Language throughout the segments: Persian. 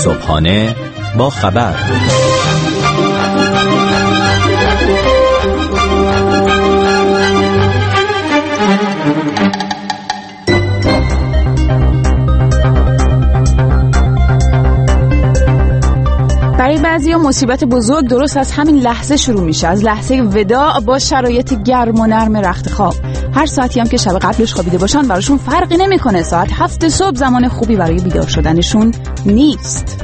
صبحانه با خبر. برای بعضیا مصیبت بزرگ درست از همین لحظه شروع میشه، از لحظه وداع با شرایط گرم و نرم رخت خواب. هر ساعتی هم که شب قبلش خوابیده باشن براشون فرقی نمیکنه. ساعت 7 صبح زمان خوبی برای بیدار شدنشون نیست.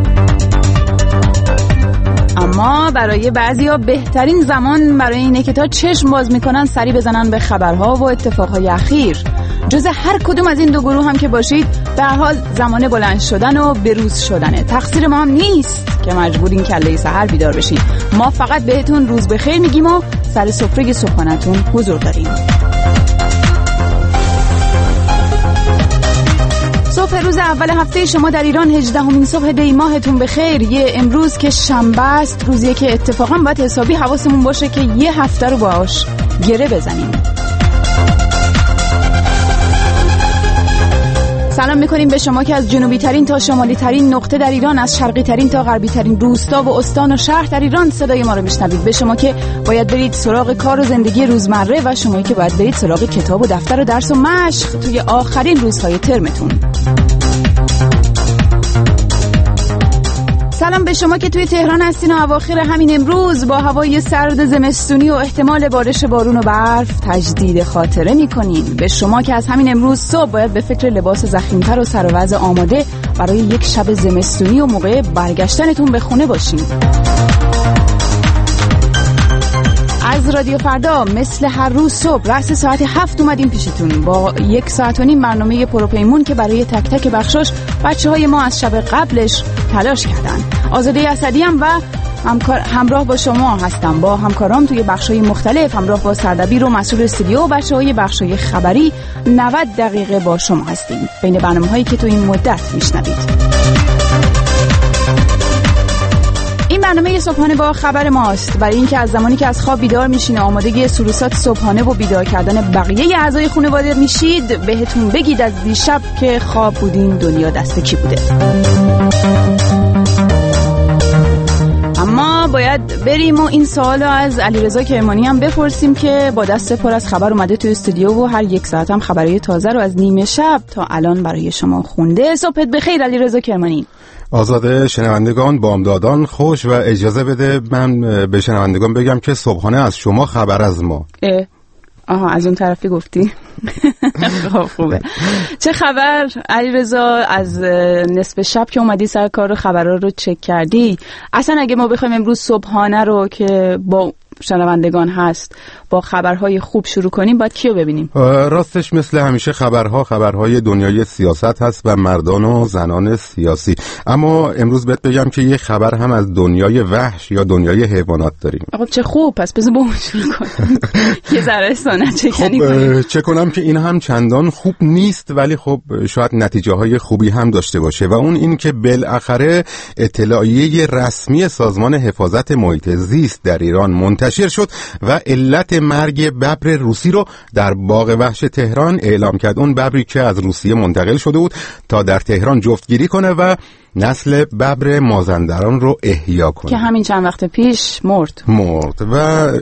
اما برای بعضیا بهترین زمان برای اینه که تا چشم باز میکنن سری بزنن به خبرها و اتفاقهای اخیر. جز هر کدوم از این دو گروه هم که باشید، به هر حال زمان بلند شدن و بروز شدنه. تقصیر ما هم نیست که مجبورین کله سحر بیدار بشید. ما فقط بهتون روز بخیر میگیم و سر سفره صبحانه‌تون حضور داریم. صبح روز اول هفته شما در ایران 18مین صبح دی ماهتون بخیر. امروز که شنبه است، روزیه که اتفاقا باید حسابی حواسمون باشه که یه هفته رو باهاش گره بزنیم. سلام میکنیم به شما که از جنوبی ترین تا شمالی ترین نقطه در ایران، از شرقی ترین تا غربی ترین روستا و استان و شهر در ایران صدای ما رو میشنوید. به شما که باید برید سراغ کار و زندگی روزمره و شمایی که باید برید سراغ کتاب و دفتر و درس و مشق توی آخرین روزهای ترمتون. سلام به شما که توی تهران هستین و اواخر همین امروز با هوای سرد زمستونی و احتمال بارش بارون و برف تجدید خاطره میکنین. به شما که از همین امروز صبح باید به فکر لباس ضخیم‌تر و سر و وضع آماده برای یک شب زمستونی و موقع برگشتنتون به خونه باشین. از رادیو فردا مثل هر روز صبح رأس ساعت 7 اومدیم پیشتون با 1.5 ساعت برنامه پروپیمون که برای تک تک بخشش بچه‌های ما از شب قبلش تلاش کردن. آزاده اسدی هم و همراه با شما هستم، با همکارام توی بخش‌های مختلف، همراه با سردبیر و مسئول استودیو و بچه‌های بخش‌های خبری 90 دقیقه با شما هستیم بین برنامه‌هایی که تو این مدت میشنوید. این برنامه صبحانه با خبر ماست برای اینکه از زمانی که از خواب بیدار میشین آمادگی سروسات صبحانه و بیدار کردن بقیه اعضای خانواده میشید، بهتون بگید از دیشب که خواب بودین دنیا دست کی بوده. اما باید بریم و این سوالو از علیرضا کرمانی هم بپرسیم که با دست پر از خبر اومده توی استودیو و هر 1 ساعت هم خبرهای تازه رو از نیمه شب تا الان برای شما خونده. صبحت بخیر علیرضا کرمانی. آزاده، شنوندگان، بامدادان خوش و اجازه بده من به شنوندگان بگم که صبحانه از شما خبر از ما. آها از اون طرفی گفتی. خوبه. چه خبر علیرضا؟ از نصف شب که اومدی سر کار خبرها رو چک کردی؟ اصلا اگه ما بخوایم امروز صبحانه رو که با شنوندگان هست با خبرهای خوب شروع کنیم باید کیو ببینیم؟ راستش مثل همیشه خبرهای دنیای سیاست هست و مردان و زنان سیاسی. اما امروز بهت بگم که یه خبر هم از دنیای وحش یا دنیای حیوانات داریم. خب چه خوب، پس بذار با اون شروع کنیم. یه ذره سنت چکنی کنیم. چه کنم که این هم چندان خوب نیست ولی خب شاید نتیجه های خوبی هم داشته باشه و اون این که بالاخره اطلاعیه رسمی سازمان حفاظت محیط زیست در ایران منتشر شد و علت مرگ ببر روسی رو در باغ وحش تهران اعلام کرد. اون ببری که از روسیه منتقل شده بود تا در تهران جفتگیری کنه و نسل ببر مازندران رو احیا کنه که همین چند وقت پیش مرد و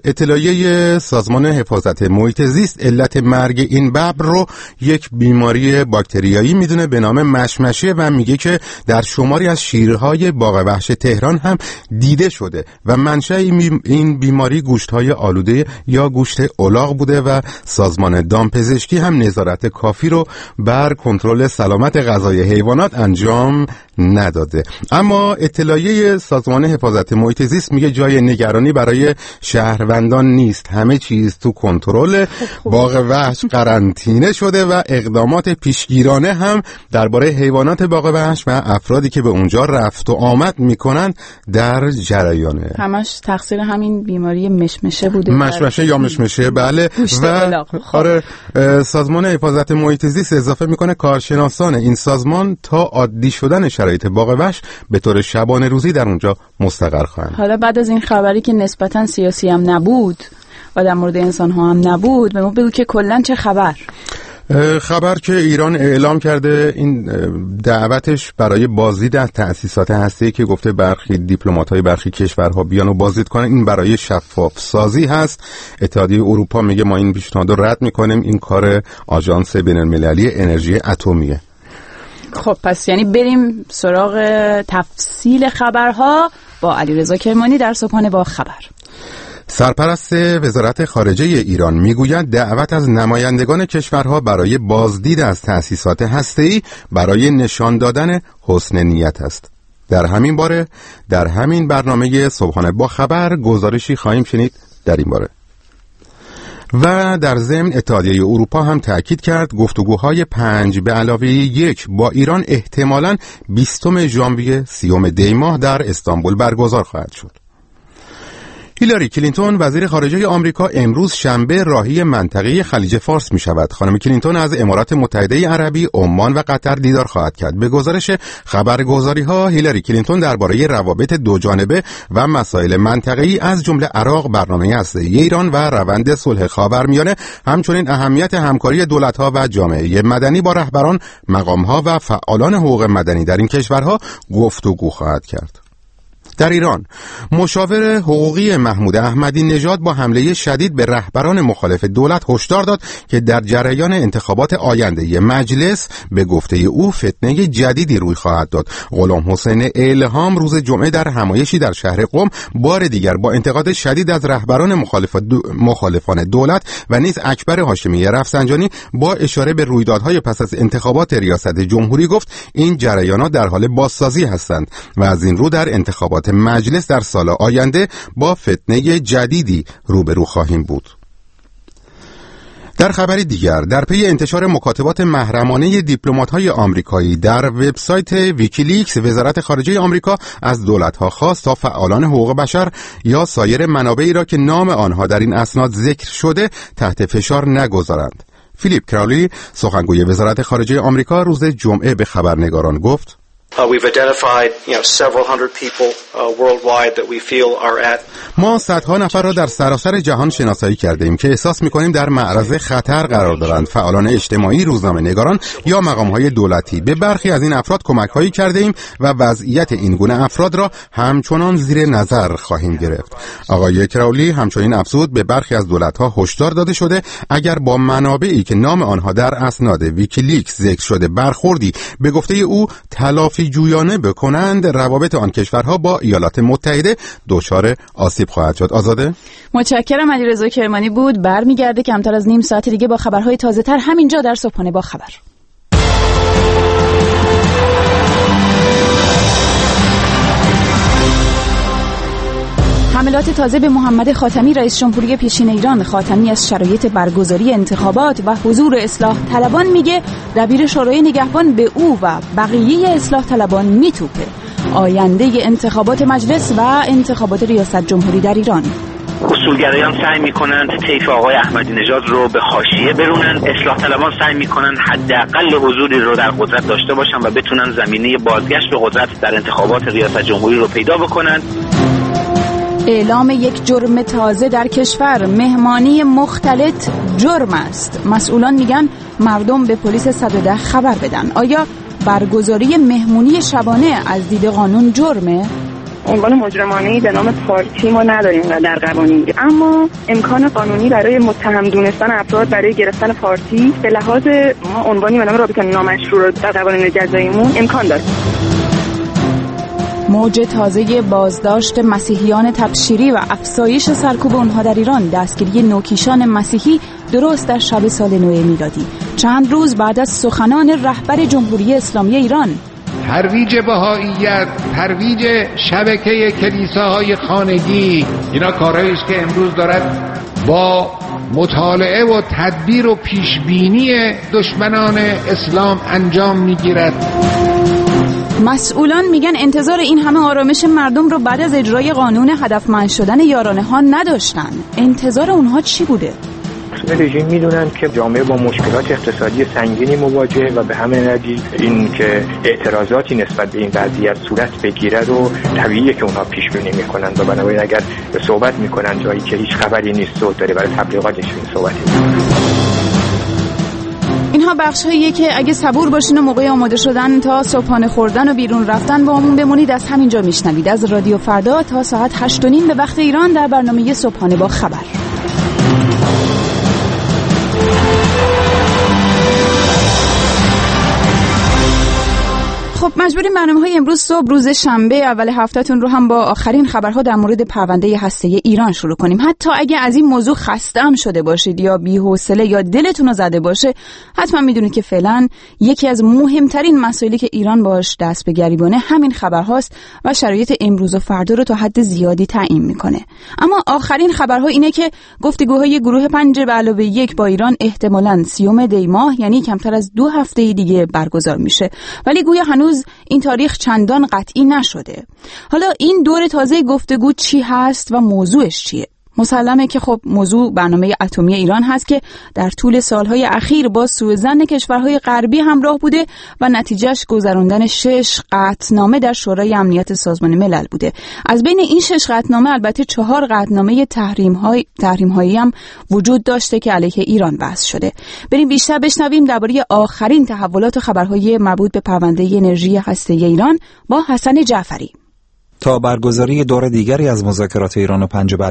اطلاعیه سازمان حفاظت محیط زیست علت مرگ این ببر رو یک بیماری باکتریایی میدونه به نام مشمشه و میگه که در شماری از شیرهای باغ وحش تهران هم دیده شده و منشأ این بیماری گوشت‌های آلوده یا گوشت الاغ بوده و سازمان دامپزشکی هم نظارت کافی رو بر کنترل سلامت غذای حیوانات انجام نداده. اما اطلاعیه سازمان حفاظت محیط زیست میگه جای نگرانی برای شهروندان نیست، همه چیز تو کنترل، باغ وحش قرنطینه شده و اقدامات پیشگیرانه هم درباره حیوانات باغ وحش و افرادی که به اونجا رفت و آمد میکنن در جریانه. همش تقصیر همین بیماری مشمشه بوده. مشمشه یا مشمشه، بله. و آره سازمان حفاظت محیط زیست اضافه میکنه کارشناسان این سازمان تا عادی شدن شرایط باغ وحش به طور شبانه روزی در اونجا مستقر خواهند. حالا بعد از این خبری که نسبتاً سیاسی هم نبود و در مورد انسان ها هم نبود، به ما بگو که کلاً چه خبر؟ خبر که ایران اعلام کرده این دعوتش برای بازدید از تأسیسات هسته‌ای که گفته برخی دیپلمات‌های برخی کشورها بیان و بازدید کنن، این برای شفاف سازی هست. اتحادیه اروپا میگه ما این پیشنهاد رو رد میکنیم، این کار آژانس بین‌المللی انرژی اتمیه. خب پس یعنی بریم سراغ تفصیل خبرها با علیرضا کرمانی در صبحانه با خبر. سرپرست وزارت خارجه ایران میگوید دعوت از نمایندگان کشورها برای بازدید از تأسیسات هسته‌ای برای نشان دادن حسن نیت است. در همین باره در همین برنامه صبحانه با خبر گزارشی خواهیم شنید در این باره. و در ضمن اتحادیه اروپا هم تأکید کرد گفتگوهای 5+1 با ایران احتمالاً 20 ژانویه 30 دی ماه در استانبول برگزار خواهد شد. هیلاری کلینتون وزیر خارجه آمریکا امروز شنبه راهی منطقه خلیج فارس می شود. خانم کلینتون از امارات متحده عربی، عمان و قطر دیدار خواهد کرد. به گزارش خبرگزاری ها هیلاری کلینتون درباره روابط دو جانبه و مسائل منطقه‌ای از جمله عراق، برنامه هسته‌ای ایران و روند صلح خاورمیانه، همچنین اهمیت همکاری دولت‌ها و جامعه مدنی با رهبران، مقام‌ها و فعالان حقوق مدنی در این کشورها گفتگو خواهد کرد. در ایران مشاور حقوقی محمود احمدی نژاد با حمله شدید به رهبران مخالف دولت هشدار داد که در جریان انتخابات آینده مجلس به گفته او فتنه جدیدی روی خواهد داد. غلام حسین الهام روز جمعه در همایشی در شهر قم بار دیگر با انتقاد شدید از رهبران مخالفان دولت و نیز اکبر هاشمی رفسنجانی با اشاره به رویدادهای پس از انتخابات ریاست جمهوری گفت این جریانات در حال بازسازی هستند و از این رو در انتخابات مجلس در سال آینده با فتنه جدیدی روبرو خواهیم بود. در خبری دیگر، در پی انتشار مکاتبات محرمانه دیپلمات‌های آمریکایی در وبسایت ویکیلیکس، وزارت خارجه آمریکا از دولت‌ها خواست تا فعالان حقوق بشر یا سایر منابعی را که نام آنها در این اسناد ذکر شده تحت فشار نگذارند. فیلیپ کراولی، سخنگوی وزارت خارجه آمریکا، روز جمعه به خبرنگاران گفت: We've identified, several hundred people worldwide that we feel are at. ما صدها نفر را در سراسر جهان شناسایی کرده ایم که احساس می‌کنیم در معرض خطر قرار دارند. فعالان اجتماعی، روزنامه‌نگاران یا مقام‌های دولتی. به برخی از این افراد کمک‌هایی کرده ایم و وضعیت این گونه افراد را همچنان زیر نظر خواهیم گرفت. آقای کراولی همچنین افزود به برخی از دولت‌ها هشدار داده شده اگر با منابعی که نام آنها در اسناد ویکیلیکس ذکر شده برخوردی به گفته او تلافی جویانه بکنند، روابط آن کشورها با ایالات متحده دچار آسیب خواهد شد. آزاده؟ متشکرم. علیرضا کرمانی بود. برمیگرده کمتر از نیم ساعت دیگه با خبرهای تازه‌تر همینجا در صبحانه با خبر. حملات تازه به محمد خاتمی رئیس جمهوری پیشین ایران. خاتمی از شرایط برگزاری انتخابات و حضور اصلاح طلبان میگه دبیر شورای نگهبان به او و بقیه اصلاح طلبان میتوپه. آینده انتخابات مجلس و انتخابات ریاست جمهوری در ایران. اصولگرایان سعی میکنند طیف آقای احمدی نژاد رو به حاشیه برونند. اصلاح طلبان سعی میکنند حداقل حضوری رو در قدرت داشته باشن و بتونن زمینه بازگشت به قدرت در انتخابات ریاست جمهوری رو پیدا بکنند. اعلام یک جرم تازه در کشور. مهمانی مختلط جرم است. مسئولان میگن مردم به پلیس 110 خبر بدن. آیا برگزاری مهمونی شبانه از دید قانون جرمه؟ عنوان مجرمانه‌ای به نام پارتی ما نداریم در قوانین، اما امکان قانونی برای متهم دونستن افراد برای گرفتن پارتی به لحاظ ما عنوانی به نام رابطه نامشروع در قوانین جزاییمون امکان داره. موج تازه بازداشت مسیحیان تبشیری و افزایش سرکوب اونها در ایران. دستگیری نوکیشان مسیحی درست در شب سال نو میلادی، چند روز بعد از سخنان رهبر جمهوری اسلامی ایران. ترویج بهائیت، ترویج شبکه کلیساهای خانگی، اینا کارهایی است که امروز دارد با مطالعه و تدبیر و پیشبینی دشمنان اسلام انجام میگیرد. مسئولان میگن انتظار این همه آرامش مردم رو بعد از اجرای قانون هدفمند شدن یارانه ها نداشتن. انتظار اونها چی بوده؟ رژیم میدونن که جامعه با مشکلات اقتصادی سنگینی مواجهه و به همین نتیجه این که اعتراضاتی نسبت به این وضعیت صورت بگیره رو طبیعیه که اونها پیش بینی میکنن و بنابراین اگر صحبت میکنن جایی که هیچ خبری نیست و داره برای تبلیغاتش این صحبت میکنن. این اینها بخش‌هاییه که اگه صبور باشین و موقع آماده شدن تا صبحانه خوردن و بیرون رفتن با همون بمونید از همینجا میشنوید از رادیو فردا تا ساعت 8:30 به وقت ایران در برنامه صبحانه با خبر. خب مجبوریم برنامه‌های امروز صبح روز شنبه اول هفته‌تون رو هم با آخرین خبرها در مورد پرونده هسته‌ای ایران شروع کنیم. حتی اگه از این موضوع خسته هم شده باشید یا بی‌حوصله یا دلتون رو زده باشه، حتما میدونید که فعلا یکی از مهمترین مسائلی که ایران باهاش دست به گریبانه همین خبرهاست و شرایط امروز و فردا رو تا حد زیادی تعیین میکنه. اما آخرین خبرها اینه که گفتگوهای گروه 5+1 با ایران احتمالاً 30 دی ماه، یعنی کمتر از 2 هفته دیگه برگزار میشه، ولی گویا هنوز این تاریخ چندان قطعی نشده. حالا این دور تازه گفتگو چی هست و موضوعش چیه؟ مسلمه که خب موضوع برنامه اتمی ایران هست که در طول سالهای اخیر با سوءظن کشورهای غربی همراه بوده و نتیجهش گذراندن 6 قطعنامه در شورای امنیت سازمان ملل بوده. از بین این 6 قطعنامه البته 4 قطعنامه تحریم‌هایی هم وجود داشته که علیه ایران وضع شده. بریم بیشتر بشنویم درباره آخرین تحولات و خبرهای مربوط به پرونده انرژی هسته‌ای ایران با حسن جعفری. تا برگزاری دور دیگری از مذاکرات ایران و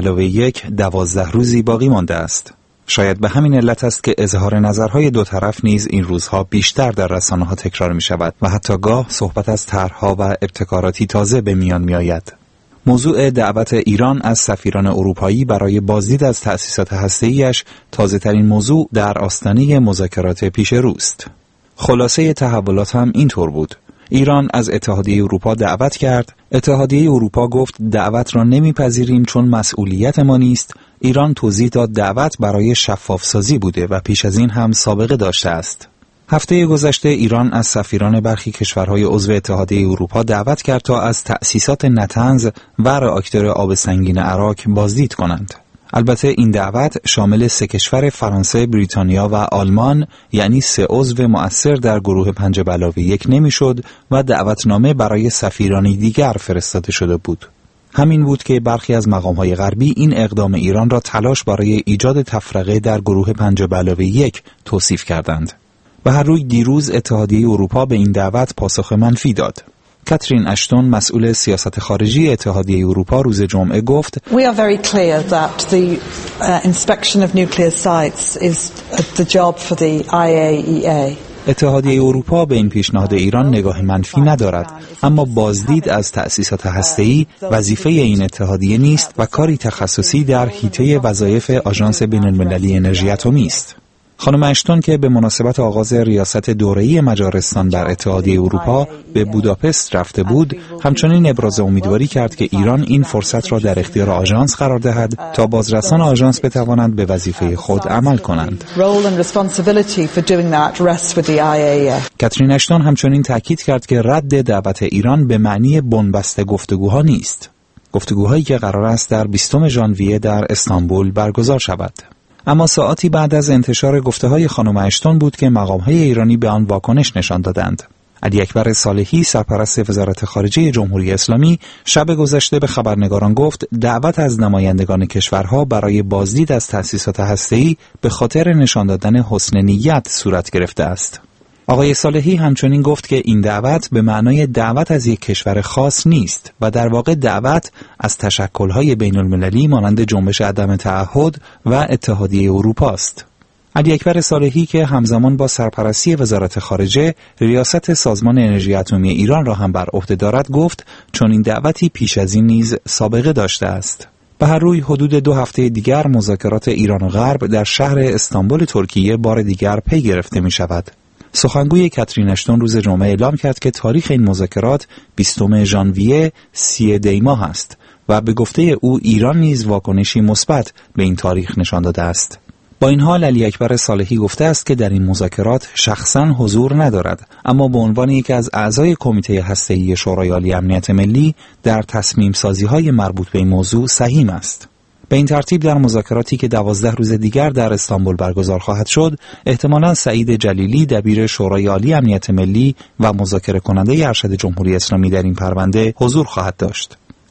5+1 12 روزی باقی مانده است. شاید به همین علت است که اظهار نظرهای دو طرف نیز این روزها بیشتر در رسانه‌ها تکرار می شود و حتی گاه صحبت از طرح‌ها و ابتکاراتی تازه به میان می آید. موضوع دعوت ایران از سفیران اروپایی برای بازدید از تأسیسات هسته‌ای‌اش تازه‌ترین موضوع در آستانه مذاکرات پیش روست. خلاصه تحولات هم اینطور بود. ایران از اتحادیه اروپا دعوت کرد. اتحادیه اروپا گفت دعوت را نمیپذیریم چون مسئولیت ما نیست. ایران توضیح داد دعوت برای شفافسازی بوده و پیش از این هم سابقه داشته است. هفته گذشته ایران از سفیران برخی کشورهای عضو اتحادیه اروپا دعوت کرد تا از تأسیسات نطنز و راکتور آب سنگین عراق بازدید کنند. البته این دعوت شامل 3 کشور فرانسه، بریتانیا و آلمان، یعنی 3 عضو مؤثر در گروه 5+1 نمیشد و دعوتنامه برای سفیرانی دیگر فرستاده شده بود. همین بود که برخی از مقام‌های غربی این اقدام ایران را تلاش برای ایجاد تفرقه در گروه 5+1 توصیف کردند. به هر روی دیروز اتحادیه اروپا به این دعوت پاسخ منفی داد. کاترین اشتون مسئول سیاست خارجی اتحادیه اروپا روز جمعه گفت We are very clear that the inspection of nuclear sites is the job for the IAEA. اتحادیه اروپا به این پیشنهاد ایران نگاه منفی ندارد، اما بازدید از تأسیسات هسته‌ای وظیفه این اتحادیه نیست و کاری تخصصی در حیطه وظایف آژانس بین‌المللی انرژی اتمی است. خانم اشتون که به مناسبت آغاز ریاست دوره‌ای مجارستان در اتحادیه اروپا به بوداپست رفته بود، همچنین ابراز امیدواری کرد که ایران این فرصت را در اختیار آژانس قرار دهد تا بازرسان آژانس بتوانند به وظیفه خود عمل کنند. کاترین اشتون همچنین تاکید کرد که رد دعوت ایران به معنی بنبست گفتگوها نیست. گفتگوهایی که قرار است در 20 ژانویه در استانبول برگزار شود. اما ساعاتی بعد از انتشار گفته‌های خانم اشتون بود که مقام‌های ایرانی به آن واکنش نشان دادند. علی اکبر صالحی سرپرست وزارت خارجه جمهوری اسلامی شب گذشته به خبرنگاران گفت دعوت از نمایندگان کشورها برای بازدید از تأسیسات هسته‌ای به خاطر نشان دادن حسن نیت صورت گرفته است. آقای صالحی همچنین گفت که این دعوت به معنای دعوت از یک کشور خاص نیست و در واقع دعوت از تشکل‌های بین‌المللی مانند جنبش عدم تعهد و اتحادیه اروپا است. علی اکبر صالحی که همزمان با سرپرستی وزارت خارجه ریاست سازمان انرژی اتمی ایران را هم بر عهده دارد گفت چون این دعوتی پیش از این نیز سابقه داشته است. به هر روی حدود 2 هفته دیگر مذاکرات ایران و غرب در شهر استانبول ترکیه بار دیگر پی گرفته می شود. سخنگوی کاترین اشتون روز جمعه اعلام کرد که تاریخ این مذاکرات 20 ژانویه 30 دی ماه است و به گفته او ایران نیز واکنشی مثبت به این تاریخ نشان داده است. با این حال علی اکبر صالحی گفته است که در این مذاکرات شخصاً حضور ندارد، اما به عنوان یکی از اعضای کمیته هسته‌ای شورای عالی امنیت ملی در تصمیم سازی‌های مربوط به این موضوع سهیم است. به این ترتیب در مذاکراتی که 12 روز دیگر در استانبول برگزار خواهد شد، احتمالاً سعید جلیلی دبیر شورای عالی امنیت ملی و مذاکره کننده ارشد جمهوری اسلامی در این پرونده حضور خواهد داشت.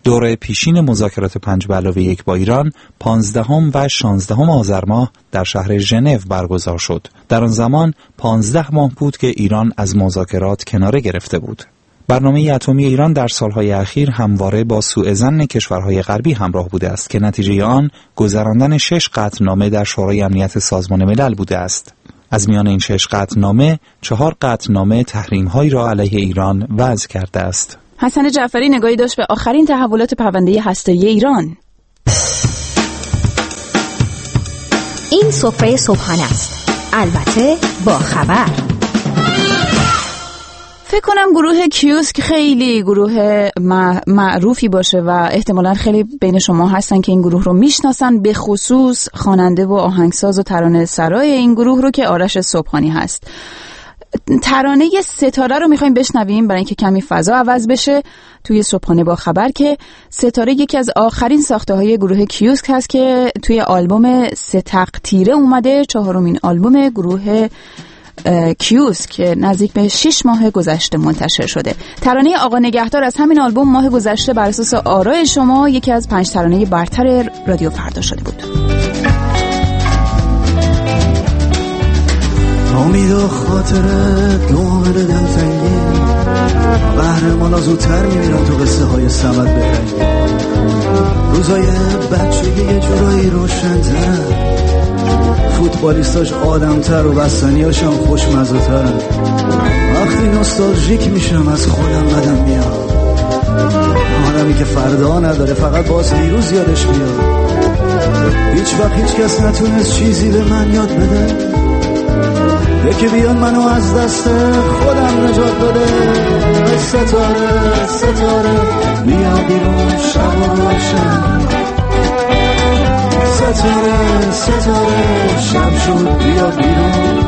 دور پیشین مذاکرات 5+1 با ایران 15 و 16 آذر ماه در شهر ژنو برگزار شد. در آن زمان 15 ماه بود که ایران از مذاکرات کناره گرفته بود. برنامه اتمی ایران در سالهای اخیر همواره با سوء ظن کشورهای غربی همراه بوده است که نتیجه آن گذراندن 6 قطعنامه در شورای امنیت سازمان ملل بوده است. از میان این 6 قطعنامه 4 قطعنامه تحریم‌هایی را علیه ایران وضع کرده است. حسن جعفری نگاهی داشت به آخرین تحولات پرونده هسته‌ای ایران. این سفره صبحانه است، البته با خبر. فکر کنم گروه کیوسک خیلی گروه معروفی باشه و احتمالاً خیلی بین شما هستن که این گروه رو میشناسن، به خصوص خواننده و آهنگساز و ترانه سرای این گروه رو که آرش صبحانی هست. ترانه ستاره رو میخوایم بشنویم برای اینکه کمی فضا عوض بشه توی صبحانه با خبر، که ستاره یکی از آخرین ساخته های گروه کیوسک هست که توی آلبوم ستق تیره اومده، 4مین آلبوم گروه کیوسک که نزدیک به 6 ماه گذشته منتشر شده. ترانه آقا نگهدار از همین آلبوم ماه گذشته بر اساس آرای شما یکی از 5 ترانه برتر رادیو فردا شده بود. امید و خاطرت دومد دلتنگی، قهرمانا زودتر میمیرن تو قصه های سمت بهنگی، روزای بچگی یه جورایی روشن‌ترن، فوتبالیستاش آدم‌تر و بستنیاشم خوشمزه‌ترن. وقتی نوستالژیک میشم از خودم بدم میاد، آدمی که فردا نداره فقط باز دیروز یادش میاد. هیچ وقت هیچ کس نتونست چیزی به من یاد بده، یکی بیان منو از دست خودم نجات بده. ستاره ستاره بیا بیرون شب و روشن، ستاره ستاره شب شد بیا بیرون.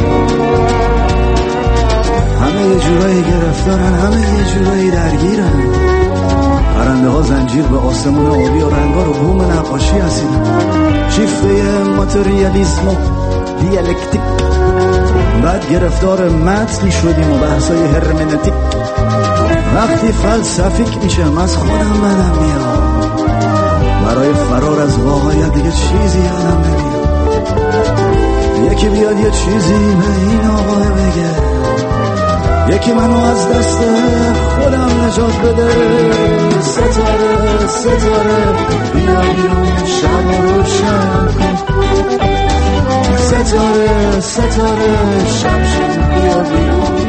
همه یه جورایی گرفتارن، همه یه جورایی درگیرن، پرنده ها زنجیر به آسمون آبی و رنگا رو بوم نقاشی هستیدن. شیفته ماتریالیسم و دیالکتیک، بعد گرفتار متنی شدیم و بحثای هرمنتیک. وقتی فلسفیک میشم از خودم بدم میاد، برای فرار از واقعیت دیگه چیزی یادم نمیاد. یکی بیاد یه چیزی به این آقا بگه، یکی منو از دست خودم نجات بده. ستاره ستاره بیا بیرون شب و روشن کن، ستاره ستاره شب شد بیا بیرون.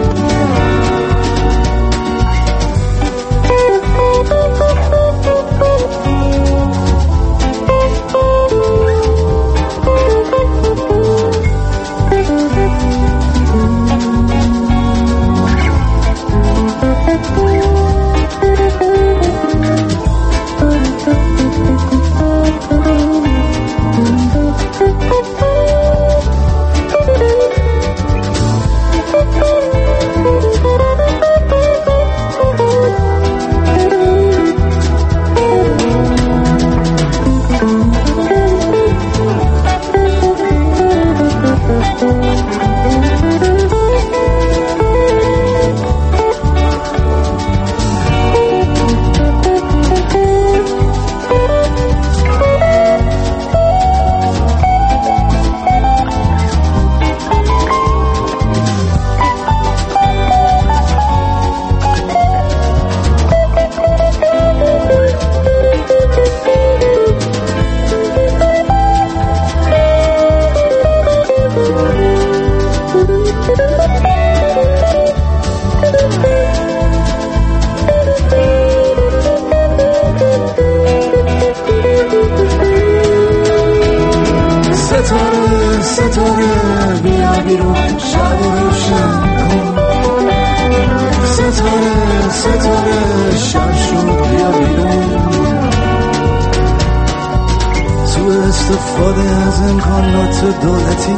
استفاده از امکانات دولتی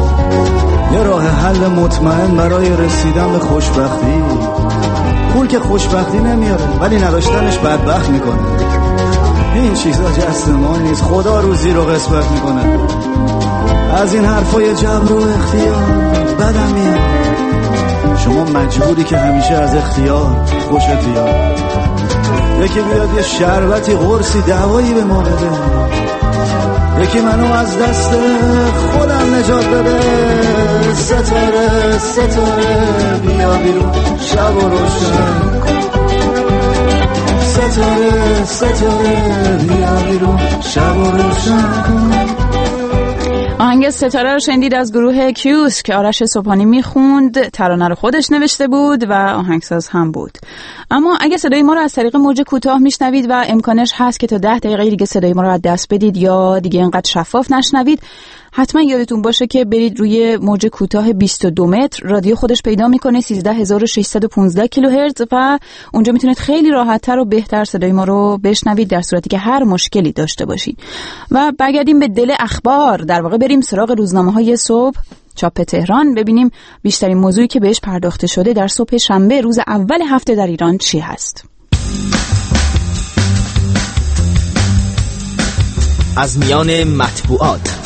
یه راه حل مطمئن برای رسیدن به خوشبختی. پول که خوشبختی نمیاره ولی نداشتنش بدبخت میکنه. این چیزا جست ما نیست، خدا روزی رو قسمت میکنه. از این حرفای جبر و اختیار بدم میاد. شما مجبوری که همیشه از اختیار خوشت بیاد. یکی بیاد یه شربتی قرصی دوایی به ما بده، یکی منو از دست خودم نجات بده. ستاره ستاره بیا بیرون شب و روشن کن، ستاره ستاره بیا بیرون شب و روشن کن. آهنگ ستاره رو شنیدید از گروه کیوس که آرش صبحانی میخوند. ترانه رو خودش نوشته بود و آهنگساز هم بود. اما اگه صدای ما رو از طریق موج کوتاه میشنوید و امکانش هست که تا 10 دقیقه دیگه صدای ما رو از دست بدید یا دیگه اینقدر شفاف نشنوید، حتما یادتون باشه که برید روی موج کوتاه 22 متر. رادیو خودش پیدا میکنه 13615 کیلوهرتز و اونجا میتونید خیلی راحت‌تر و بهتر صدای ما رو بشنوید در صورتی که هر مشکلی داشته باشید. و برگردیم به دل اخبار، در واقع بریم سراغ روزنامه‌های صبح چاپ تهران، ببینیم بیشترین موضوعی که بهش پرداخته شده در صبح شنبه روز اول هفته در ایران چی هست. از میان مطبوعات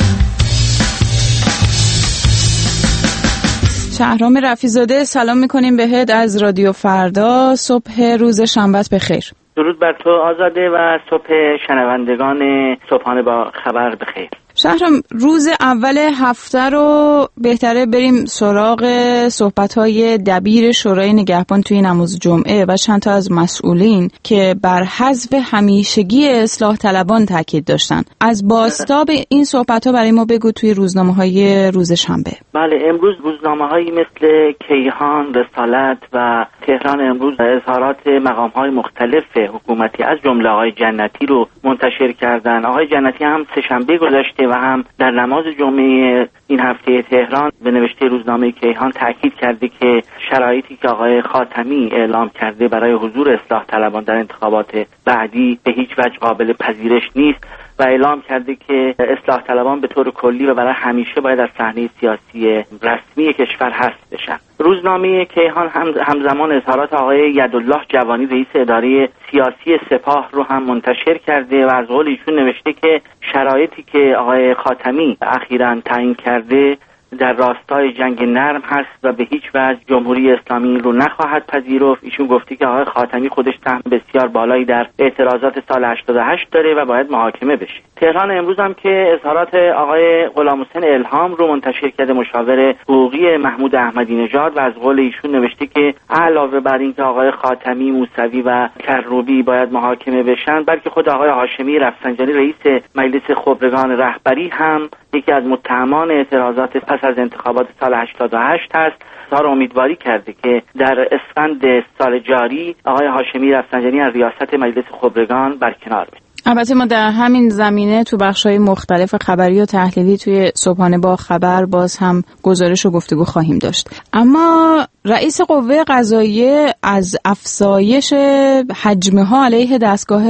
شهرام رفیع‌زاده، سلام میکنیم بهت از رادیو فردا. صبح روز شنبهت بخیر. درود بر تو آزاده و صبح شنوندگان صبحانه با خبر بخیر. شهرام، روز اول هفته رو بهتره بریم سراغ صحبت‌های دبیر شورای نگهبان توی نماز جمعه و چند تا از مسئولین که بر حذف همیشگی اصلاح طلبان تاکید داشتن. از بازتاب این صحبت‌ها برای ما بگو توی روزنامه‌های روز شنبه. بله، امروز روزنامه‌هایی مثل کیهان، رسالت و تهران امروز اظهارات مقام‌های مختلف حکومتی از جمله آقای جنتی رو منتشر کردن. آقای جنتی هم سه‌شنبه گذشته و هم در نماز جمعه این هفته تهران به نوشته روزنامه کیهان تاکید کرده که شرایطی که آقای خاتمی اعلام کرده برای حضور اصلاح طلبان در انتخابات بعدی به هیچ وجه قابل پذیرش نیست و اعلام کرده که اصلاح طلبان به طور کلی و برای همیشه باید از صحنه سیاسی رسمی کشور حذف بشن. روزنامه کیهان همزمان اظهارات آقای یدالله جوانی رئیس اداره سیاسی سپاه رو هم منتشر کرده و از قول ایشون نوشته که شرایطی که آقای خاتمی اخیراً تعیین کرده در راستای جنگ نرم هست و به هیچ وجه جمهوری اسلامی رو نخواهد پذیرفت. ایشون گفته که آقای خاتمی خودش سهم بسیار بالایی در اعتراضات سال 88 داره و باید محاکمه بشه. تهران امروز هم که اظهارات آقای غلامحسین الهام رو منتشر کرده، مشاور حقوقی محمود احمدی نژاد، و از قول ایشون نوشته که علاوه بر اینکه آقای خاتمی، موسوی و کروبی باید محاکمه بشن، بلکه خود آقای هاشمی رفسنجانی رئیس مجلس خبرگان رهبری هم یکی از متهمان اعتراضات پس از انتخابات سال 88 هست. سار امیدواری کرده که در اسفند سال جاری آقای هاشمی رفسنجانی از ریاست مجلس خبرگان برکنار بشه. البته ما در همین زمینه تو بخش‌های مختلف خبری و تحلیلی توی صبحانه با خبر باز هم گزارش و گفتگو خواهیم داشت. اما رئیس قوه قضاییه از افزایش حجم‌ها علیه دستگاه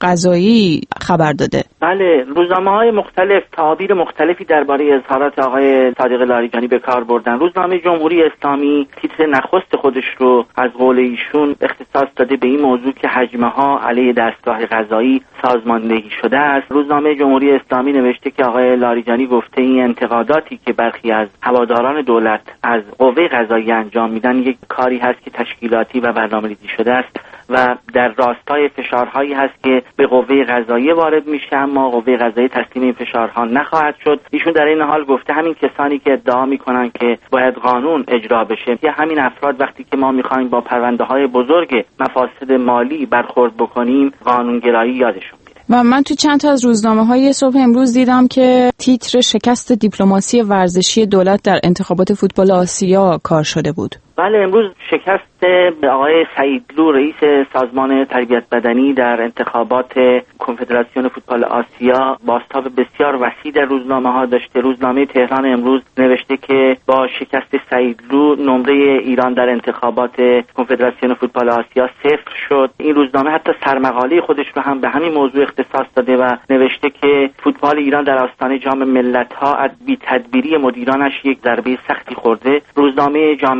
قضایی خبر داده. بله، روزنامه‌های مختلف تعابیر مختلفی درباره اظهارات آقای صادق لاریجانی به کار بردن. روزنامه جمهوری اسلامی تیتر نخست خودش رو از قول ایشون اختصاص داده به این موضوع که حجم‌ها علیه دستگاه قضایی سازماندهی شده است. روزنامه جمهوری اسلامی نوشته که آقای لاریجانی گفته این انتقاداتی که برخی از هواداران دولت از قوه قضاییه انجام میدن یک کاری هست که تشکیلاتی و برنامه‌ریزی شده است و در راستای فشارهایی هست که به قوه قضاییه وارد میشه، اما قوه قضاییه تسلیم این فشارها نخواهد شد. ایشون در این حال گفته همین کسانی که ادعا میکنن که باید قانون اجرا بشه یا همین افراد وقتی که ما میخوایم با پرونده‌های بزرگ مفاسد مالی برخورد بکنیم قانونگرایی یادشون. و من تو چند تا از روزنامه‌های صبح امروز دیدم که تیتر شکست دیپلماسی ورزشی دولت در انتخابات فوتبال آسیا کار شده بود. بله، امروز شکست آقای سعیدلو رئیس سازمان تربیت بدنی در انتخابات کنفدراسیون فوتبال آسیا بازتاب بسیار وسیع در روزنامه‌ها داشته. روزنامه تهران امروز نوشته که با شکست سعیدلو نمره ایران در انتخابات کنفدراسیون فوتبال آسیا 0 شد. این روزنامه حتی سرمقاله خودش رو هم به همین موضوع اختصاص داده و نوشته که فوتبال ایران در آستانه جام ملت‌ها از بی‌تدبیری مدیرانش یک ضربه سختی خورده. روزنامه جام جم هم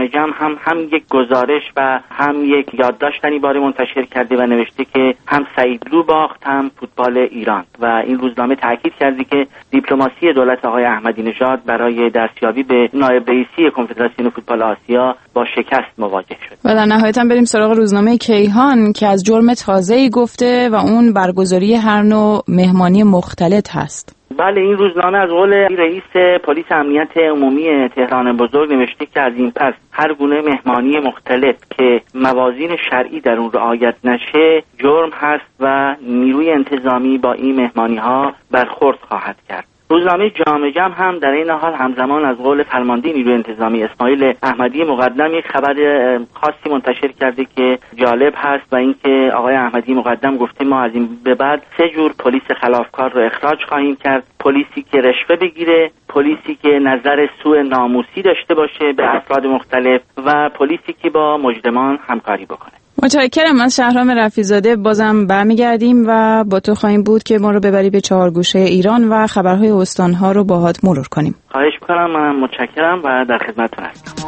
هم یک گزارش و هم یک یادداشت در این باره منتشر کرده و نوشته که هم سعیدلو باخت هم فوتبال ایران و این روزنامه تاکید کرده که دیپلماسی دولت آقای احمدی نژاد برای دستیابی به نایب رئیسی کنفدراسیون فوتبال آسیا با شکست مواجه شد. و در نهایت هم بریم سراغ روزنامه کیهان که از جرم تازه‌ای گفته و اون برگزاری هر نوع مهمانی مختلط هست. بله، این روزنامه از قول رئیس پلیس امنیت عمومی تهران بزرگ نوشته که از این پس هر گونه مهمانی مختلط که موازین شرعی در اون رعایت نشه جرم هست و نیروی انتظامی با این مهمانی ها برخورد خواهد کرد. روزنامه جامعه جمع هم در این حال همزمان از قول فرمانده نیروی انتظامی اسماعیل احمدی مقدم یک خبر خاصی منتشر کرده که جالب هست و اینکه آقای احمدی مقدم گفته ما از این به بعد 3 جور پلیس خلافکار رو اخراج خواهیم کرد: پلیسی که رشوه بگیره، پلیسی که نظر سوء ناموسی داشته باشه به افراد مختلف و پلیسی که با مجرمان همکاری بکنه. متشکرم. از شهرام رفیع‌زاده بازم برمیگردیم و با تو خواهیم بود که ما رو ببری به 4 گوشه ایران و خبرهای استانها رو باهات مرور کنیم. خواهش می‌کنم، منم متشکرم و در خدمتتون هستم.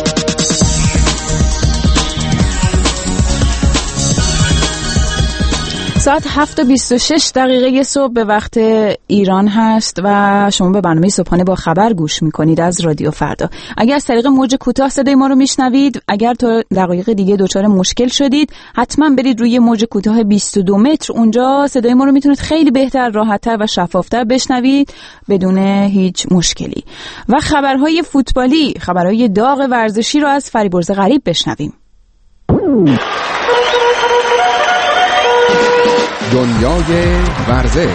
ساعت 7:26 صبح به وقت ایران هست و شما به برنامه صبحانه با خبر گوش میکنید از رادیو فردا. اگر از طریق موج کوتاه صدای ما رو میشنوید، اگر تا دقایق دیگه دچار مشکل شدید، حتما برید روی موج کوتاه 22 متر. اونجا صدای ما رو میتونید خیلی بهتر، راحت‌تر و شفافتر بشنوید بدون هیچ مشکلی. و خبرهای فوتبالی، خبرهای داغ ورزشی رو از فریبرز غریب بشنویم. دنیای ورزش.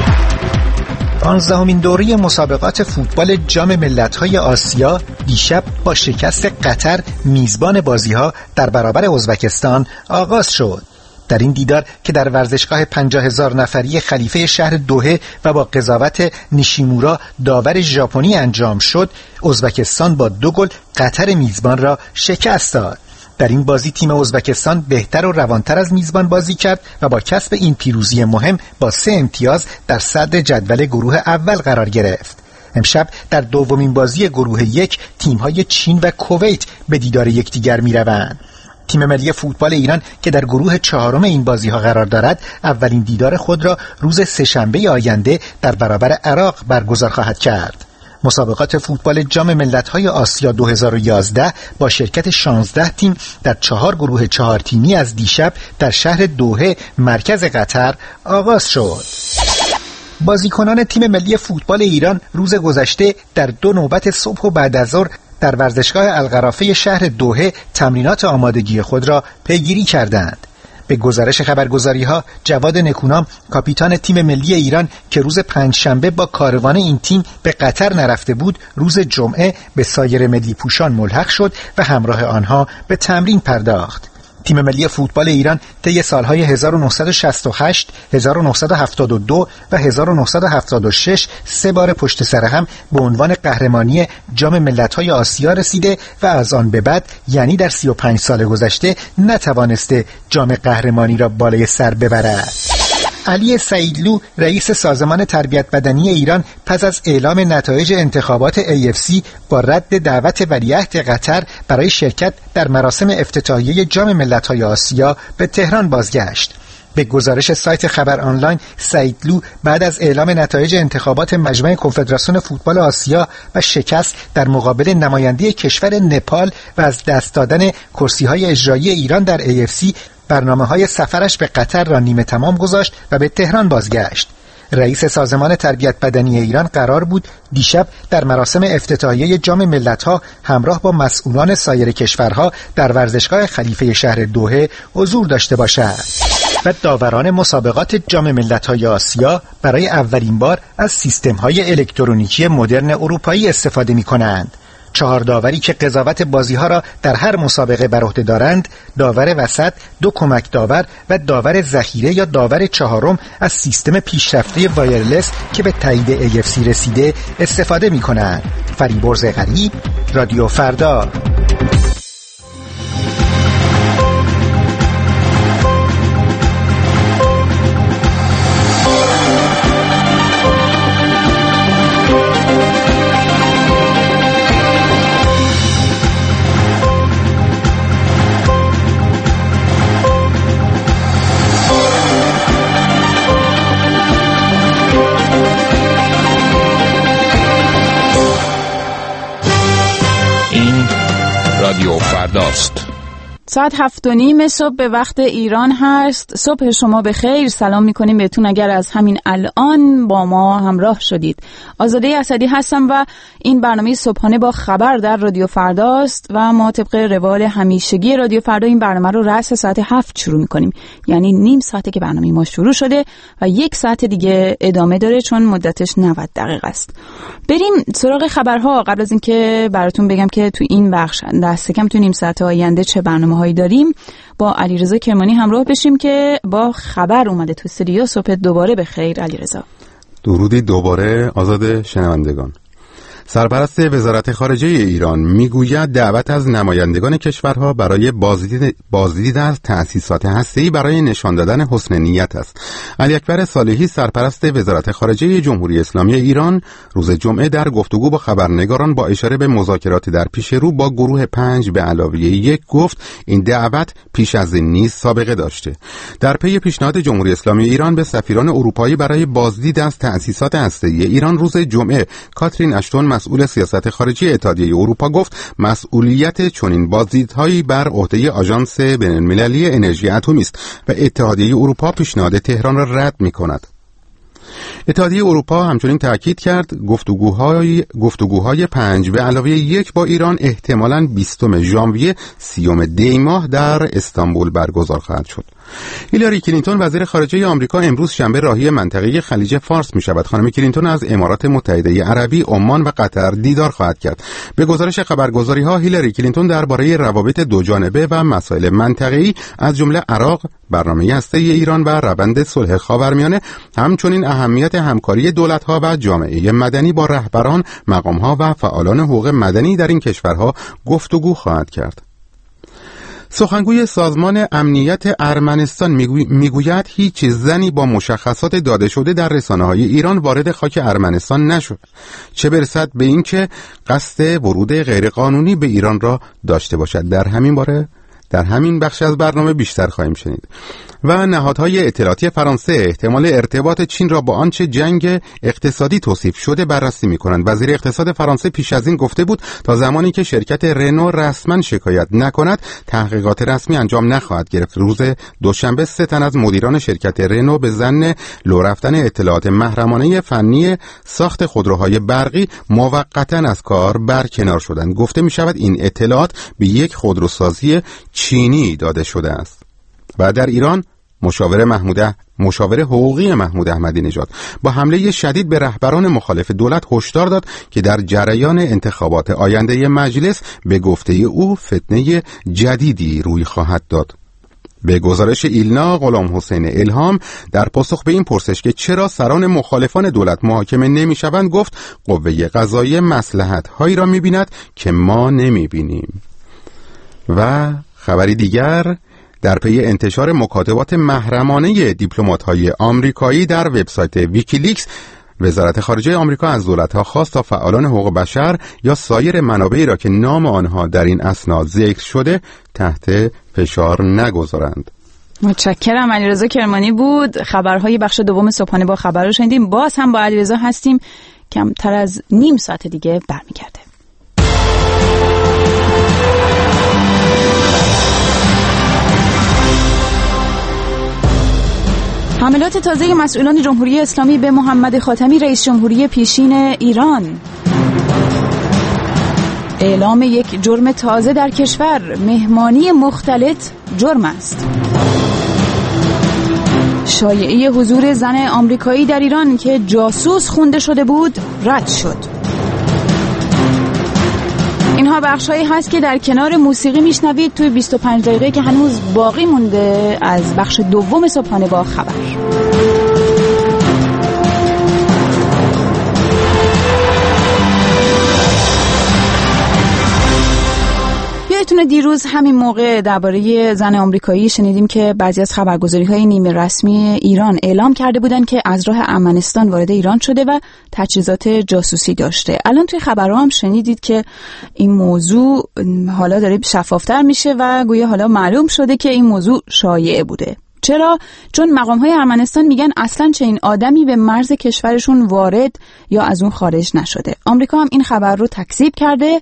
15مین دوره مسابقات فوتبال جام ملت‌های آسیا دیشب با شکست قطر میزبان بازی‌ها در برابر ازبکستان آغاز شد. در این دیدار که در ورزشگاه 50,000 نفری خلیفه شهر دوحه و با قضاوت نیشیمورا داور ژاپنی انجام شد، ازبکستان با 2 گل قطر میزبان را شکست داد. در این بازی تیم ازبکستان بهتر و روانتر از میزبان بازی کرد و با کسب این پیروزی مهم با 3 امتیاز در صدر جدول گروه اول قرار گرفت. امشب در دومین بازی گروه 1 تیم‌های چین و کویت به دیدار یکدیگر می‌روند. تیم ملی فوتبال ایران که در گروه 4 این بازی‌ها قرار دارد، اولین دیدار خود را روز سه‌شنبه آینده در برابر عراق برگزار خواهد کرد. مسابقات فوتبال جام ملت‌های آسیا 2011 با شرکت 16 تیم در 4 گروه 4 تیمی از دیشب در شهر دوحه مرکز قطر آغاز شد. بازیکنان تیم ملی فوتبال ایران روز گذشته در 2 نوبت صبح و بعد از ظهر در ورزشگاه القرافه شهر دوحه تمرینات آمادگی خود را پیگیری کردند. به گزارش خبرگزاری‌ها، جواد نکونام کاپیتان تیم ملی ایران که روز پنجشنبه با کاروان این تیم به قطر نرفته بود، روز جمعه به سایر ملی پوشان ملحق شد و همراه آنها به تمرین پرداخت. تیم ملی فوتبال ایران طی سالهای 1968، 1972 و 1976 3 بار پشت سر هم به عنوان قهرمانی جام ملت‌های آسیا رسیده و از آن به بعد، یعنی در 35 سال گذشته، نتوانسته جام قهرمانی را بالای سر ببرد. علی سعیدلو رئیس سازمان تربیت بدنی ایران پس از اعلام نتایج انتخابات AFC با رد دعوت ولیعهد قطر برای شرکت در مراسم افتتاحیه جام ملت‌های آسیا به تهران بازگشت. به گزارش سایت خبر آنلاین، سعیدلو بعد از اعلام نتایج انتخابات مجمع کنفدراسیون فوتبال آسیا و شکست در مقابل نماینده کشور نپال و از دست دادن کرسی‌های اجرایی ایران در AFC برنامه‌های سفرش به قطر را نیمه تمام گذاشت و به تهران بازگشت. رئیس سازمان تربیت بدنی ایران قرار بود دیشب در مراسم افتتاحیه جام ملت‌ها همراه با مسئولان سایر کشورها در ورزشگاه خلیفه شهر دوحه حضور داشته باشد و داوران مسابقات جام ملت‌های آسیا برای اولین بار از سیستم‌های الکترونیکی مدرن اروپایی استفاده می‌کنند. 4 داوری که قضاوت بازی‌ها را در هر مسابقه بر عهده دارند، داور وسط، 2 کمک داور و داور ذخیره یا داور 4 از سیستم پیشرفته وایرلس که به تایید AFC رسیده استفاده می‌کنند. فریبرز غریب، رادیو فردا. ساعت 7:30 صبح به وقت ایران هست. صبح شما بخیر، سلام میکنیم بهتون اگر از همین الان با ما همراه شدید. آزاده اسدی هستم و این برنامه صبحانه با خبر در رادیو فرداست و ما طبق روال همیشگی رادیو فردا این برنامه رو رأس ساعت 7 شروع میکنیم، یعنی نیم ساعته که برنامه ما شروع شده و 1 ساعت دیگه ادامه داره چون مدتش 90 دقیقه است. بریم سراغ خبرها. قبل از اینکه براتون بگم که تو این بخش دست کم تو نیم ساعت آینده چه برنامه‌هایی داریم، با علیرضا کرمانی همراه بشیم که با خبر اومده تو استودیو. صبح دوباره بخیر علیرضا. درودی دوباره آزاد شنوندگان. سرپرست وزارت خارجه ایران میگوید دعوت از نمایندگان کشورها برای بازدید از تأسیسات هسته‌ای برای نشان دادن حسن نیت است. علی اکبر صالحی سرپرست وزارت خارجه جمهوری اسلامی ایران روز جمعه در گفتگو با خبرنگاران با اشاره به مذاکرات در پیش رو با گروه 5 به علاوه 1 گفت این دعوت پیش از این نیز سابقه داشته. در پی پیشنهاد جمهوری اسلامی ایران به سفیران اروپایی برای بازدید از تأسیسات هسته‌ای ایران روز جمعه، کاترین اشتون مسئول سیاست خارجی اتحادیه اروپا گفت مسئولیت چنین بازدیدهایی بر عهده آژانس بین‌المللی انرژی اتمی است و اتحادیه اروپا پیشنهاد تهران را رد می‌کند. اتحادیه اروپا همچنین تاکید کرد گفتگوهای 5 به علاوه 1 با ایران احتمالاً 20 ژانویه 30 دی ماه در استانبول برگزار خواهد شد. هیلاری کلینتون وزیر خارجه آمریکا امروز شنبه راهی منطقه خلیج فارس می شود. خانم کلینتون از امارات متحده عربی، عمان و قطر دیدار خواهد کرد. به گزارش خبرگزاری ها هیلاری کلینتون درباره روابط دو جانبه و مسائل منطقه‌ای از جمله عراق، برنامه هسته‌ای ایران و روند صلح خاورمیانه، همچنین اهمیت همکاری دولت‌ها و جامعه مدنی با رهبران، مقام‌ها و فعالان حقوق مدنی در این کشورها گفتگو خواهد کرد. سخنگوی سازمان امنیت ارمنستان میگوید هیچ زنی با مشخصات داده شده در رسانه‌های ایران وارد خاک ارمنستان نشد، چه برسد به اینکه قصد ورود غیرقانونی به ایران را داشته باشد. در همین بخش از برنامه بیشتر خواهیم شنید. و نهادهای اطلاعاتی فرانسه احتمال ارتباط چین را با آنچه جنگ اقتصادی توصیف شده بررسی می‌کنند. وزیر اقتصاد فرانسه پیش از این گفته بود تا زمانی که شرکت رنو رسما شکایت نکند تحقیقات رسمی انجام نخواهد گرفت. روز دوشنبه 3 تن از مدیران شرکت رنو به ظن لو رفتن اطلاعات محرمانه فنی ساخت خودروهای برقی موقتا از کار برکنار شدند. گفته می‌شود این اطلاعات به یک خودروسازی چینی داده شده است. و در ایران مشاور حقوقی محمود احمدی نژاد با حمله شدید به رهبران مخالف دولت هشدار داد که در جریان انتخابات آینده مجلس به گفته او فتنه جدیدی روی خواهد داد. به گزارش ایلنا، غلام حسین الهام در پاسخ به این پرسش که چرا سران مخالفان دولت محاکمه نمی‌شوند گفت قوه قضاییه مصلحت‌هایی را می‌بیند که ما نمی‌بینیم. و خبری دیگر، در پی انتشار مکاتبات محرمانه دیپلمات‌های آمریکایی در وبسایت ویکیلیکس، وزارت خارجه آمریکا از دولت‌ها خواست تا فعالان حقوق بشر یا سایر منابعی را که نام آنها در این اسناد ذکر شده تحت فشار نگذارند. متشکرم. علیرضا کرمانی بود. خبرهای بخش دوم صبحانه با خبر رو شنیدیم. باز هم با علیرضا هستیم. کمتر از نیم ساعت دیگه برمیگرده. حملات تازه مسئولان جمهوری اسلامی به محمد خاتمی رئیس جمهوری پیشین ایران. اعلام یک جرم تازه در کشور، مهمانی مختلط جرم است. شایعه حضور زن آمریکایی در ایران که جاسوس خونده شده بود رد شد. اینها بخشایی هست که در کنار موسیقی میشنوید توی 25 دقیقه که هنوز باقی مونده از بخش دوم صبحانه با خبر. یادتونه دیروز همین موقع درباره زن آمریکایی شنیدیم که بعضی از خبرگزاری‌های نیمه رسمی ایران اعلام کرده بودن که از راه ارمنستان وارد ایران شده و تجهیزات جاسوسی داشته. الان توی خبرها هم شنیدید که این موضوع حالا داره شفافتر میشه و گویا حالا معلوم شده که این موضوع شایعه بوده. چرا؟ چون مقام‌های ارمنستان میگن اصلاً چنین آدمی به مرز کشورشون وارد یا از اون خارج نشده. آمریکا هم این خبر رو تکذیب کرده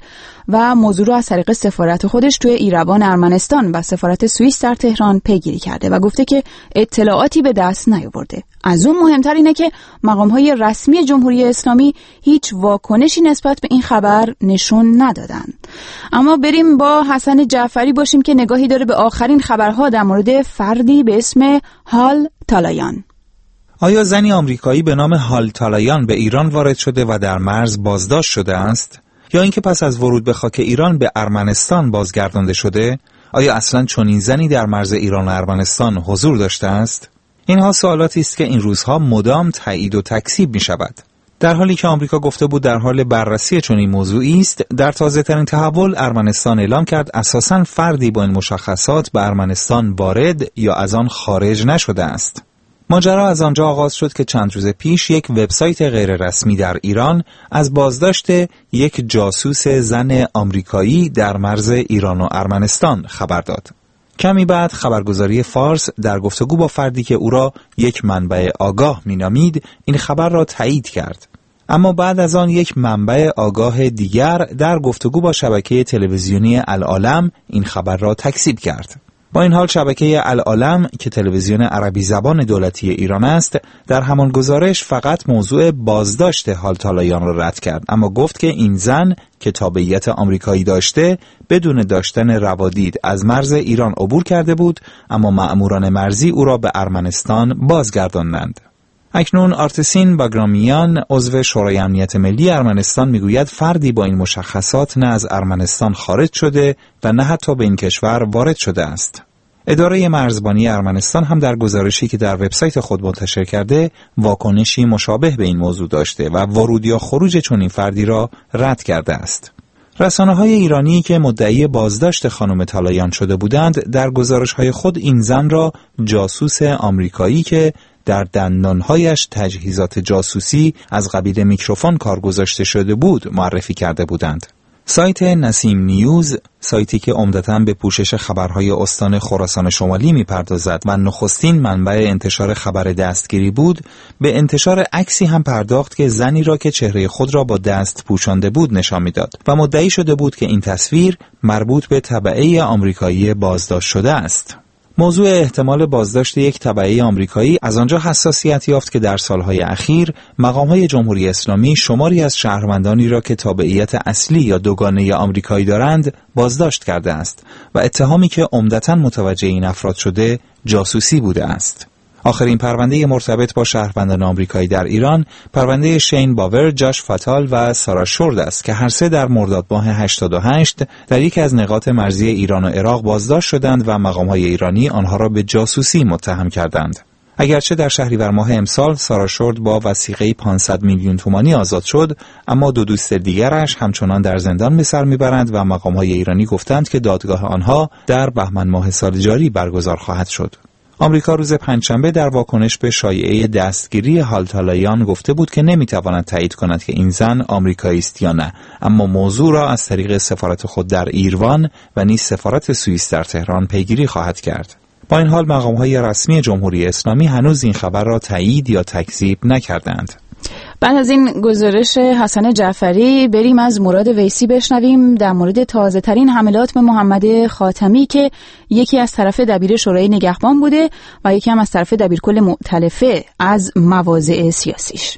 و موضوع رو از طریق سفارت خودش توی ایروان ارمنستان و سفارت سوئیس در تهران پیگیری کرده و گفته که اطلاعاتی به دست نیاورده. از اون مهمتر اینه که مقام‌های رسمی جمهوری اسلامی هیچ واکنشی نسبت به این خبر نشون ندادن. اما بریم با حسن جعفری باشیم که نگاهی داره به آخرین خبرها در مورد فردی به اسم هال تالایان. آیا زنی آمریکایی به نام هال تالایان به ایران وارد شده و در مرز بازداشت شده است؟ یا اینکه پس از ورود به خاک ایران به ارمنستان بازگردانده شده؟ آیا اصلاً چنین زنی در مرز ایران و ارمنستان حضور داشته است؟ اینها سوالاتی است که این روزها مدام تایید و تکذیب می شود. در حالی که آمریکا گفته بود در حال بررسی چنین موضوعی است، در تازه‌ترین تحول ارمنستان اعلام کرد اساساً فردی با این مشخصات به ارمنستان وارد یا از آن خارج نشده است. ماجرا از آنجا آغاز شد که چند روز پیش یک وبسایت غیر رسمی در ایران از بازداشت یک جاسوس زن آمریکایی در مرز ایران و ارمنستان خبر داد. کمی بعد خبرگزاری فارس در گفتگو با فردی که او را یک منبع آگاه مینامید این خبر را تایید کرد. اما بعد از آن یک منبع آگاه دیگر در گفتگو با شبکه تلویزیونی العالم این خبر را تکذیب کرد. با این حال شبکه العالم که تلویزیون عربی زبان دولتی ایران است در همان گزارش فقط موضوع بازداشت هال تالایان را رد کرد، اما گفت که این زن که تابعیت آمریکایی داشته بدون داشتن روادید از مرز ایران عبور کرده بود، اما مأموران مرزی او را به ارمنستان بازگرداندند. اکنون آرتسین باگرامیان عضو شورای امنیت ملی ارمنستان میگوید فردی با این مشخصات نه از ارمنستان خارج شده و نه حتی به این کشور وارد شده است. اداره مرزبانی ارمنستان هم در گزارشی که در وبسایت خود منتشر کرده واکنشی مشابه به این موضوع داشته و ورود یا خروج چنین فردی را رد کرده است. رسانه‌های ایرانی که مدعی بازداشت خانم تالایان شده بودند در گزارش‌های خود این زن را جاسوس آمریکایی که در دندانهایش تجهیزات جاسوسی از قبیل میکروفون کار گذاشته شده بود معرفی کرده بودند. سایت نسیم نیوز، سایتی که عمدتاً به پوشش خبرهای استان خراسان شمالی میپردازد و نخستین منبع انتشار خبر دستگیری بود، به انتشار عکسی هم پرداخت که زنی را که چهره خود را با دست پوشانده بود نشان میداد و مدعی شده بود که این تصویر مربوط به تبعه آمریکایی بازداشت شده است. موضوع احتمال بازداشت یک تبعه آمریکایی از آنجا حساسیت یافت که در سالهای اخیر مقام‌های جمهوری اسلامی شماری از شهروندانی را که تابعیت اصلی یا دوگانه آمریکایی دارند بازداشت کرده است و اتهامی که عمدتاً متوجه این افراد شده جاسوسی بوده است. آخرین پرونده مرتبط با شهروندان آمریکایی در ایران پرونده شین باور، جاش فاتال و سارا شورد است که هر سه در مرداد ماه 88 در یکی از نقاط مرزی ایران و عراق بازداشت شدند و مقام‌های ایرانی آنها را به جاسوسی متهم کردند. اگرچه در شهریور ماه امسال سارا شورد با وثیقه 500 میلیون تومانی آزاد شد، اما دو دوست دیگرش همچنان در زندان به سر میبرند و مقام‌های ایرانی گفتند که دادگاه آنها در بهمن ماه سال جاری برگزار خواهد شد. آمریکا روز پنجشنبه در واکنش به شایعه دستگیری هال تالایان گفته بود که نمیتواند تایید کند که این زن آمریکایی است یا نه، اما موضوع را از طریق سفارت خود در ایروان و نیز سفارت سوئیس در تهران پیگیری خواهد کرد. با این حال مقام‌های رسمی جمهوری اسلامی هنوز این خبر را تایید یا تکذیب نکردند. بعد از این گزارش حسن جعفری بریم از مراد ویسی بشنویم در مورد تازه ترین حملات به محمد خاتمی که یکی از طرف دبیر شورای نگهبان بوده و یکی هم از طرف دبیرکل مؤتلفه از مواضع سیاسیش.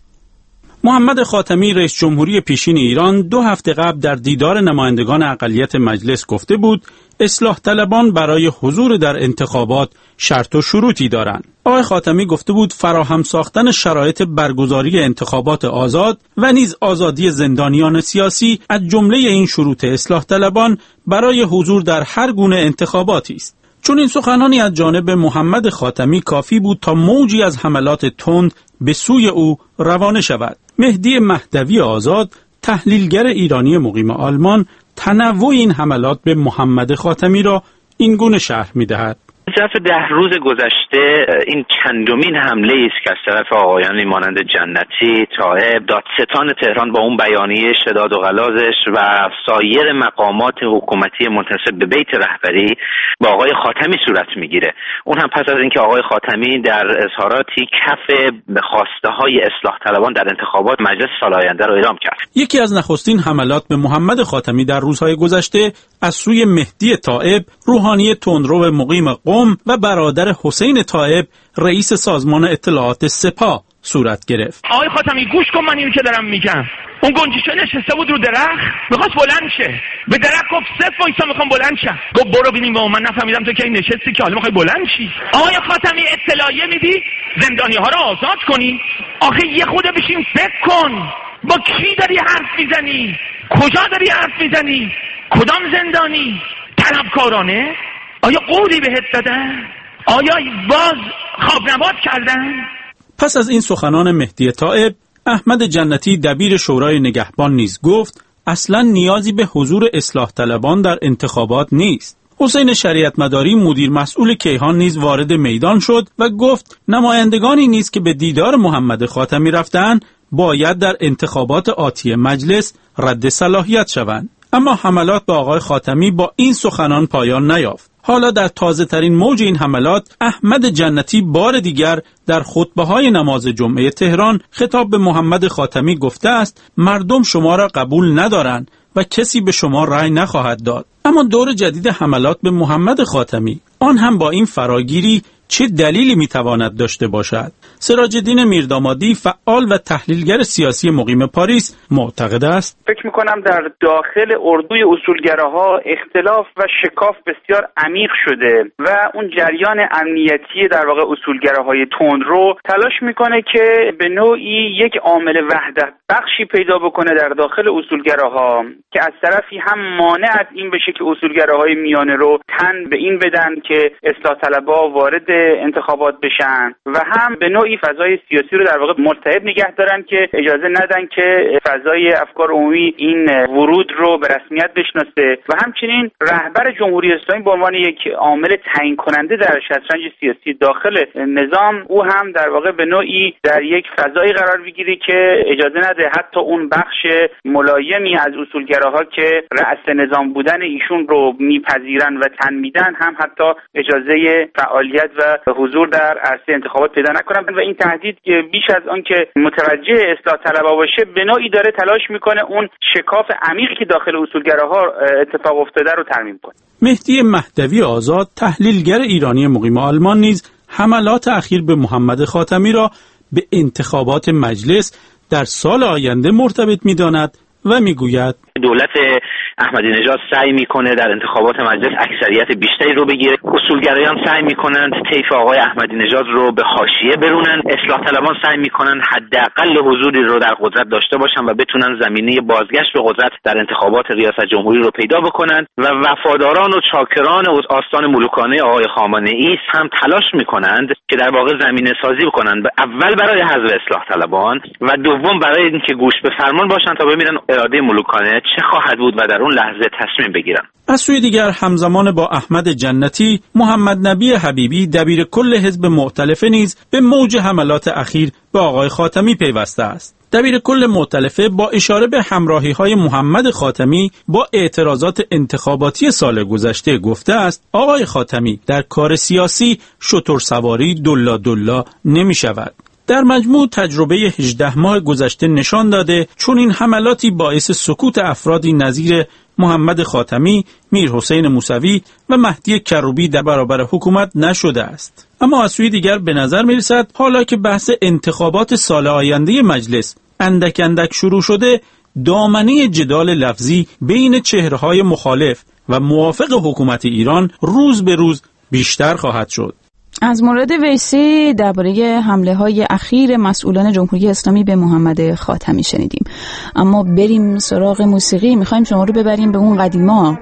محمد خاتمی رئیس جمهوری پیشین ایران 2 هفته قبل در دیدار نمایندگان اقلیت مجلس گفته بود اصلاح طلبان برای حضور در انتخابات شرط و شروطی دارند. آقای خاتمی گفته بود فراهم ساختن شرایط برگزاری انتخابات آزاد و نیز آزادی زندانیان سیاسی از جمله این شروط اصلاح طلبان برای حضور در هر گونه انتخاباتی است. چون این سخنانی از جانب محمد خاتمی کافی بود تا موجی از حملات تند به سوی او روانه شود. مهدی مهدوی آزاد، تحلیلگر ایرانی مقیم آلمان، تنوع این حملات به محمد خاتمی را این گونه شرح می‌دهد. ظرف 10 روز گذشته این چندمین حمله است که از طرف آقایانی مانند جنتی، طائب، دادستان تهران با اون بیانیه شداد و غلاظش و سایر مقامات حکومتی منتسب به بیت رهبری با آقای خاتمی صورت میگیره. اون هم پس از اینکه آقای خاتمی در اظهاراتی کف به خواسته های اصلاح طلبان در انتخابات مجلس سال آینده رو اعلام کرد. یکی از نخستین حملات به محمد خاتمی در روزهای گذشته از سوی مهدی طائب، روحانی تندرو مقیم قم و برادر حسین طائب، رئیس سازمان اطلاعات سپاه صورت گرفت. آقای خاتمی گوش کن، من اینو که دارم میگم. اون گنجیشه نشسته بود رو درخت، میخواست بلند شه. به درخت گفت صف وایسا میخوام بلند شم. گفت برو ببینیم. با من نفهمیدم تو که این نشستی که حالا میخوای بلند شی. آقای خاتمی اطلاعیه میدی زندانی ها رو آزاد کنی؟ آخه یه خود بشین فکر کن. با کی داری حرف میزنی؟ کجا داری حرف میزنی؟ کدام زندانی؟ طلبکارانه؟ آیا قولی بهت دادن؟ آیا باز خواب نبات کردن؟ پس از این سخنان مهدی طائب، احمد جنتی دبیر شورای نگهبان نیز گفت اصلا نیازی به حضور اصلاح طلبان در انتخابات نیست. حسین شریعت مداری مدیر مسئول کیهان نیز وارد میدان شد و گفت نمایندگانی نیز که به دیدار محمد خاتمی رفتند باید در انتخابات آتی مجلس رد صلاحیت شوند. اما حملات به آقای خاتمی با این سخنان پایان نیافت. حالا در تازه ترین موج این حملات، احمد جنتی بار دیگر در خطبه‌های نماز جمعه تهران خطاب به محمد خاتمی گفته است مردم شما را قبول ندارند و کسی به شما رأی نخواهد داد. اما دور جدید حملات به محمد خاتمی، آن هم با این فراگیری، چه دلیلی میتواند داشته باشد؟ سراج‌الدین میردامادی، فعال و تحلیلگر سیاسی مقیم پاریس، معتقد است فکر میکنم در داخل اردوی اصولگراها اختلاف و شکاف بسیار عمیق شده و اون جریان امنیتی در واقع اصولگراهای تندرو تلاش میکنه که به نوعی یک عامل وحدت بخشی پیدا بکنه در داخل اصولگراها که از طرفی هم مانع از این بشه که اصولگراهای میانه رو تن به این بدن که اصلاح طلبها وارد انتخابات بشن و هم به نوعی فضای سیاسی رو در واقع ملتهب نگه دارن که اجازه ندن که فضای افکار عمومی این ورود رو به رسمیت بشناسه و همچنین رهبر جمهوری اسلامی به عنوان یک عامل تعیین کننده در شطرنج سیاسی داخل نظام، او هم در واقع به نوعی در یک فضایی قرار بگیره که اجازه نده حتی اون بخش ملایمی از اصولگراها که رأس نظام بودن ایشون رو میپذیرن و تن میدن هم حتی اجازه فعالیت و حضور در عرصه انتخابات پیدا نکنن و این تهدید بیش از آن که متوجه اصلاح طلبها باشه به نوعی داره تلاش میکنه اون شکاف عمیقی که داخل اصولگراها اتفاق افتاده رو ترمیم کنه. مهدی مهدوی آزاد، تحلیلگر ایرانی مقیم آلمان، نیز حملات اخیر به محمد خاتمی را به انتخابات مجلس در سال آینده مرتبط می‌داند و میگوید دولت احمدی نژاد سعی میکنه در انتخابات مجلس اکثریت بیشتری رو بگیره. اصولگرایان سعی میکنند طیف آقای احمدی نژاد رو به حاشیه برونن. اصلاح طلبان سعی میکنن حداقل حضوری رو در قدرت داشته باشن و بتونن زمینه بازگشت به قدرت در انتخابات ریاست جمهوری رو پیدا بکنن و وفاداران و چاکران آستان ملوکانه آقای خامنه‌ای هم تلاش میکنند که در واقع زمینه سازی بکنن، اول برای حذف اصلاح طلبان و دوم برای اینکه گوش به فرمان باشن تا ببینن اراده ملوکانه چه خواهد بود و در اون لحظه تصمیم بگیرن. از سوی دیگر همزمان با احمد جنتی، محمد نبی حبیبی دبیر کل حزب مؤتلفه نیز به موج حملات اخیر به آقای خاتمی پیوسته است. دبیر کل مؤتلفه با اشاره به همراهی‌های محمد خاتمی با اعتراضات انتخاباتی سال گذشته گفته است آقای خاتمی در کار سیاسی شتر سواری دلا نمی شود. در مجموع تجربه 18 ماه گذشته نشان داده چون این حملاتی باعث سکوت افرادی نظیر محمد خاتمی، میر حسین موسوی و مهدی کروبی در برابر حکومت نشده است. اما از سوی دیگر به نظر می‌رسد حالا که بحث انتخابات سال آینده مجلس اندک اندک شروع شده، دامنه جدال لفظی بین چهره‌های مخالف و موافق حکومت ایران روز به روز بیشتر خواهد شد. از مورد ویسی درباره حمله‌های اخیر مسئولان جمهوری اسلامی به محمد خاتمی شنیدیم. اما بریم سراغ موسیقی. می‌خوایم شما رو ببریم به اون قدیما.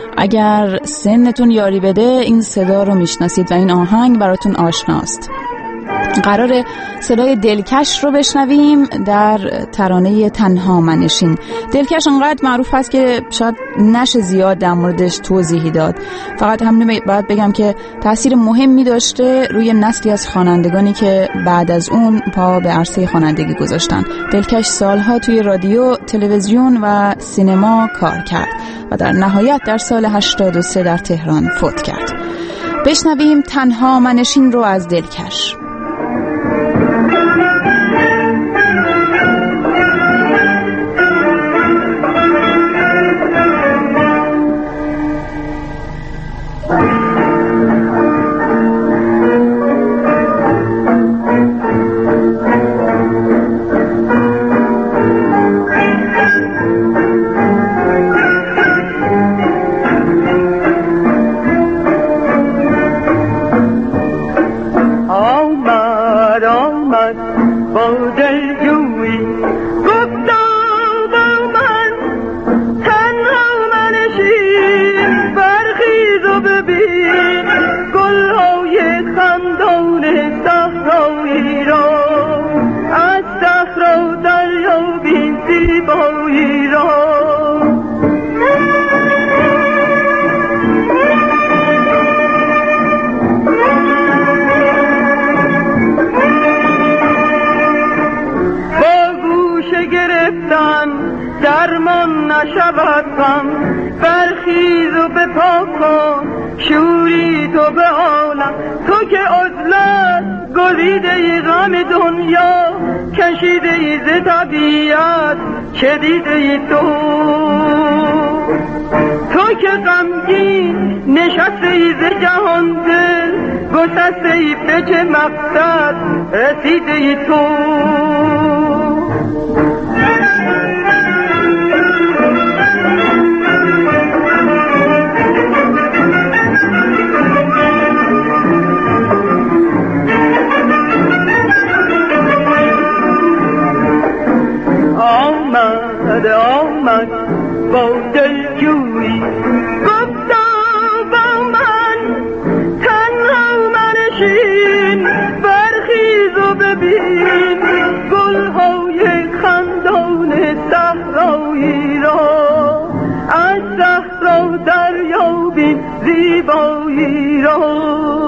اگر سنتون یاری بده این صدا رو میشناسید و این آهنگ براتون آشناست. قرار صدای دلکش رو بشنویم در ترانه تنها منشین. دلکش انقدر معروف هست که شاید نشه زیاد در موردش توضیحی داد. فقط همین باید بگم که تأثیر مهمی داشته روی نسلی از خوانندگانی که بعد از اون پا به عرصه خوانندگی گذاشتن. دلکش سالها توی رادیو، تلویزیون و سینما کار کرد و در نهایت در سال 83 در تهران فوت کرد. بشنویم تنها منشین رو از دلکش. برخیز و بپا کن شوری تو به عالم، تو که عزلت گزیده ای غم دنیا، کشیده ای ز طبیعت چدیده ای تو که غمگین نشسته ای ز جهان دل، گسسته ای به چه مقصد رسیده ای تو. آمد با دلجویی گفتا با من تنها منشین، برخیز و ببین گلهای خندان صحرایی را، از صحرا دریابین زیبایی را.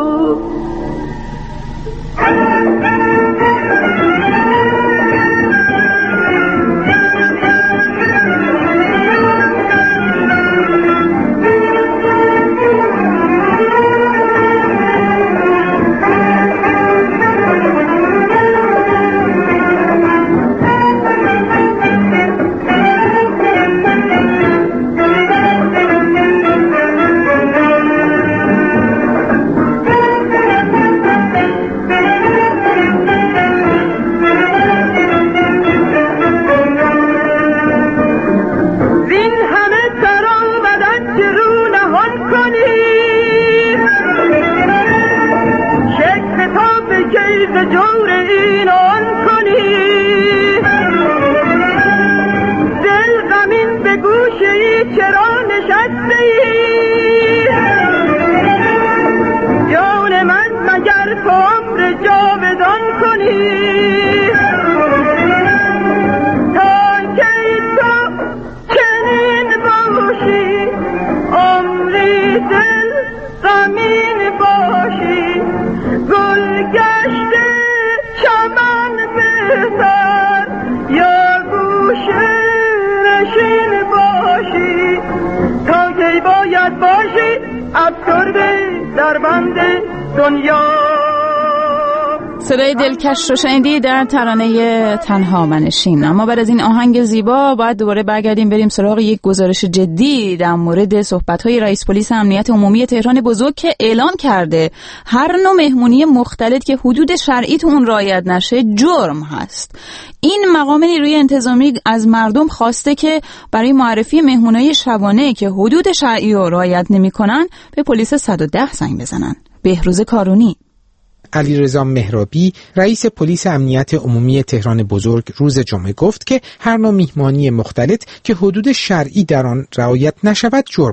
صدای دلکش رو شنیدید در ترانه تنها منشین. اما بعد از این آهنگ زیبا باید دوباره برگردیم بریم سراغ یک گزارش جدی در مورد صحبت‌های رئیس پلیس امنیت عمومی تهران بزرگ که اعلان کرده هر نوع مهمونی مختلط که حدود شرعی تو اون رعایت نشه جرم هست. این مقام نیروی انتظامی از مردم خواسته که برای معرفی مهمونای شبانه که حدود شرعی رو رعایت نمی‌کنن به پلیس 110 زنگ بزنن. بهروز کارونی. علیرضا مهرابی رئیس پلیس امنیت عمومی تهران بزرگ روز جمعه گفت که هر نوع میهمانی مختلط که حدود شرعی در آن رعایت نشود جرم است.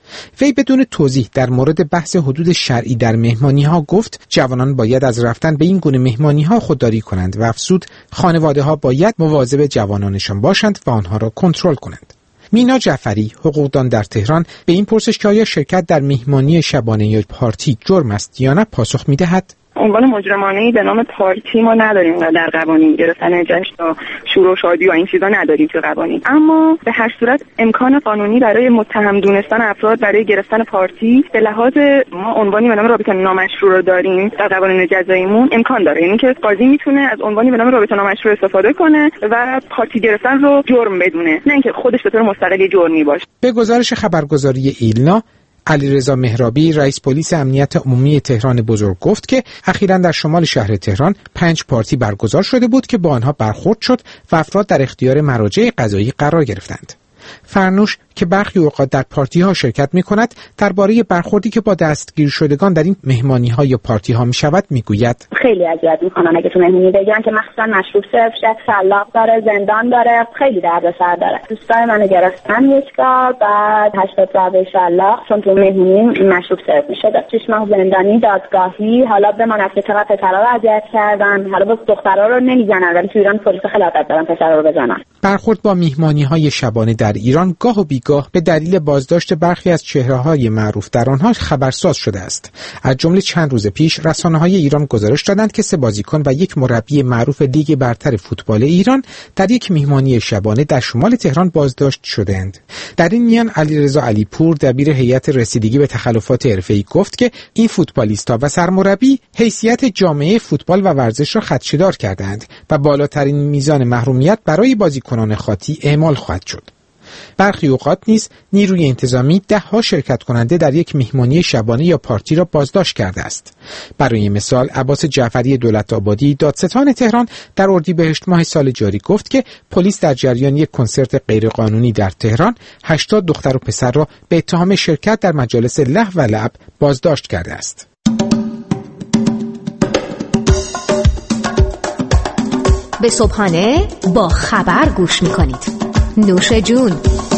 وی بدون توضیح در مورد بحث حدود شرعی در مهمانی‌ها گفت جوانان باید از رفتن به این گونه مهمانی‌ها خودداری کنند و افزود خانواده‌ها باید مواظب جوانانشان باشند و آنها را کنترل کنند. مینا جعفری، حقوقدان در تهران، به این پرسش که آیا شرکت در مهمانی شبانه یا پارتی جرم است یا نه پاسخ می‌دهد: عنوان مجرمانه‌ای به نام پارتی ما نداریم و در قوانین گرفتن جشن و شور و شادی و این چیزا نداریم تو قوانین، اما به هر صورت امکان قانونی برای متهم دونستن افراد برای گرفتن پارتی به لحاظ ما عنوانی به نام رابطه نامشروع رو داریم در قوانین جزاییمون امکان داره، یعنی که قاضی میتونه از عنوانی به نام رابطه نامشروع استفاده کنه و پارتی گرفتن رو جرم بدونه، نه اینکه خودش به طور مستقل جرمی باشه. به گزارش خبرگزاری ایلنا، علیرضا مهرابی، رئیس پلیس امنیت عمومی تهران بزرگ گفت که اخیراً در شمال شهر تهران 5 پارتی برگزار شده بود که با آنها برخورد شد و افراد در اختیار مراجع قضایی قرار گرفتند. فرنوش که برخی اوقات در پارتی‌ها شرکت می‌کند، درباره برخوردی که با دستگیر شدگان در این مهمانی‌ها یا پارتی‌ها می‌شود می‌گوید: خیلی اذیت می‌کنن اگه تو مهمونی بگن که مخصوصا مشروب سرو شه، سلاق داره، زندان داره، خیلی دردسر داره. دوستای منو گرفتن یک بار، بعد 80 ضربه سلاق، چون تو مهمونی مشروب سرو می‌شد. 6 ماه زندانی، دادگاهی، حالا بماند که چقدر پسرا رو اذیت کردن، حالا با دخترا رو نمی‌زنن ولی تو ایران پلیس خیلی عادت دارن پسرا رو بزنن. برخورد با مهمانی‌های شبانه در ایران گاه و بیگاه به دلیل بازداشت برخی از چهره‌های معروف در آنها خبرساز شده است. از جمله چند روز پیش رسانه‌های ایران گزارش دادند که 3 بازیکن و 1 مربی معروف لیگ برتر فوتبال ایران در یک مهمانی شبانه در شمال تهران بازداشت شدند. در این میان علیرضا علیپور، دبیر هیئت رسیدگی به تخلفات حرفه‌ای، گفت که این فوتبالیست‌ها و سرمربی حیثیت جامعه فوتبال و ورزش را خدشه‌دار کردند و بالاترین میزان محرومیت برای بازیکنان خاطی اعمال خواهد شد. برخی اوقات نیز نیروی انتظامی 10 شرکت کننده در یک مهمانی شبانه یا پارتی را بازداشت کرده است. برای مثال عباس جعفری دولت آبادی، دادستان تهران، در اردیبهشت ماه سال جاری گفت که پلیس در جریان یک کنسرت غیرقانونی در تهران 80 دختر و پسر را به اتهام شرکت در مجالس لهو و لعب بازداشت کرده است. به صبحانه با خبر گوش می‌کنید. نوش جون.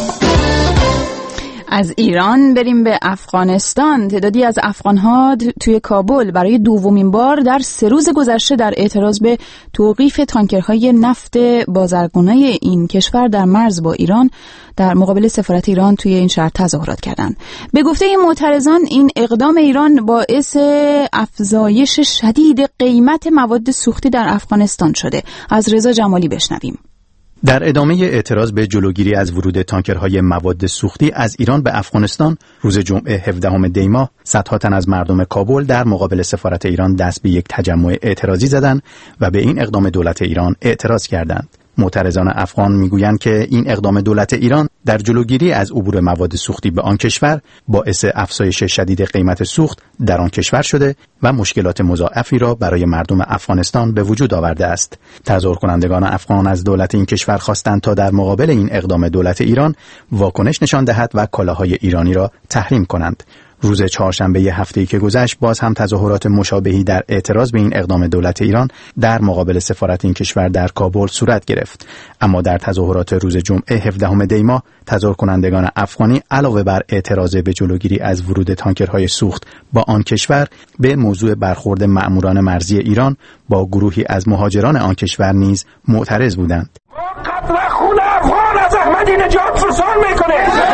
از ایران بریم به افغانستان. تعدادی از افغان‌ها توی کابل برای دومین بار در 3 روز گذشته در اعتراض به توقیف تانکرهای نفت بازرگانای این کشور در مرز با ایران در مقابل سفارت ایران توی این شهر تظاهرات کردند. به گفته این معترضان این اقدام ایران باعث افزایش شدید قیمت مواد سوختی در افغانستان شده. از رضا جمالی بشنویم. در ادامه اعتراض به جلوگیری از ورود تانکرهای مواد سوختی از ایران به افغانستان، روز جمعه 17 دی ماه صدها تن از مردم کابل در مقابل سفارت ایران دست به یک تجمع اعتراضی زدند و به این اقدام دولت ایران اعتراض کردند. معترضان افغان میگویند که این اقدام دولت ایران در جلوگیری از عبور مواد سوختی به آن کشور باعث افزایش شدید قیمت سوخت در آن کشور شده و مشکلات مضاعفی را برای مردم افغانستان به وجود آورده است. تظاهر کنندگان افغان از دولت این کشور خواستند تا در مقابل این اقدام دولت ایران واکنش نشان دهد و کالاهای ایرانی را تحریم کنند. روز چهارشنبه هفته‌ای که گذشت باز هم تظاهرات مشابهی در اعتراض به این اقدام دولت ایران در مقابل سفارت این کشور در کابل صورت گرفت. اما در تظاهرات روز جمعه 17 دی ماه تظاهر کنندگان افغانی علاوه بر اعتراض به جلوگیری از ورود تانکرهای سوخت با آن کشور به موضوع برخورد مأموران مرزی ایران با گروهی از مهاجران آن کشور نیز معترض بودند. قتل خون افغان از احمدی‌نژاد فسان میکنه.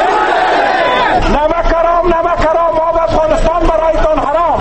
نمک حرام آب افغانستان برایتان حرام.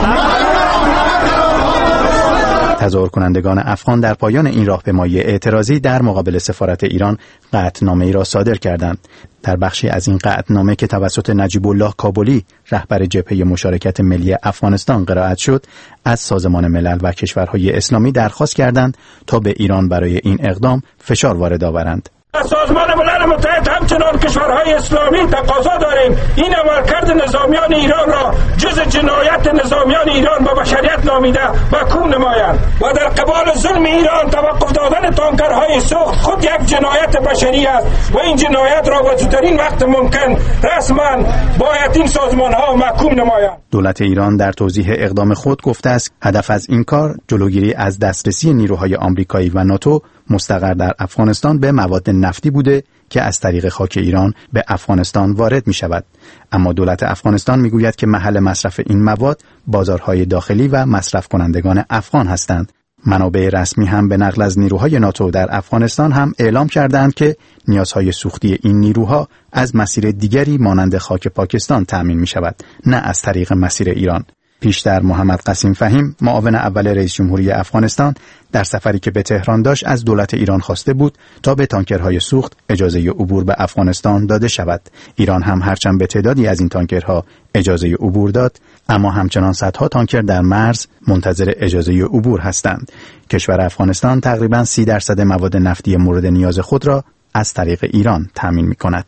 تظاهر کنندگان افغان در پایان این راهپیمایی اعتراضی در مقابل سفارت ایران قطعنامه‌ای را صادر کردند. در بخشی از این قطعنامه که توسط نجیب الله کابلی رهبر جبهه مشارکت ملی افغانستان قرائت شد، از سازمان ملل و کشورهای اسلامی درخواست کردند تا به ایران برای این اقدام فشار وارد آورند. سازمان ملل متحد همچنان کشورهای اسلامی تقاضا داریم این عملکرد نظامیان ایران را جز جنایت نظامیان ایران با بشریت نامیده محکوم نمایند و در قبال ظلم ایران توقف دادن تانکرهای سوخت خود یک جنایت بشری است و این جنایت را با زودترین وقت ممکن رسما باید این سازمان ها محکوم نمایند. دولت ایران در توضیح اقدام خود گفته است هدف از این کار جلوگیری از دسترسی نیروهای آمریکایی و ناتو مستقر در افغانستان به مواد نفتی بوده که از طریق خاک ایران به افغانستان وارد می شود. اما دولت افغانستان می گوید که محل مصرف این مواد بازارهای داخلی و مصرف کنندگان افغان هستند. منابع رسمی هم به نقل از نیروهای ناتو در افغانستان هم اعلام کردند که نیازهای سوختی این نیروها از مسیر دیگری مانند خاک پاکستان تأمین می شود، نه از طریق مسیر ایران. پیشتر محمد قاسم فهیم، معاون اول رئیس جمهوری افغانستان، در سفری که به تهران داشت از دولت ایران خواسته بود تا به تانکرهای سوخت اجازه عبور به افغانستان داده شود. ایران هم هرچند به تعدادی از این تانکرها اجازه عبور داد، اما همچنان صدها تانکر در مرز منتظر اجازه عبور هستند. کشور افغانستان تقریباً 30% مواد نفتی مورد نیاز خود را از طریق ایران تامین می‌کند.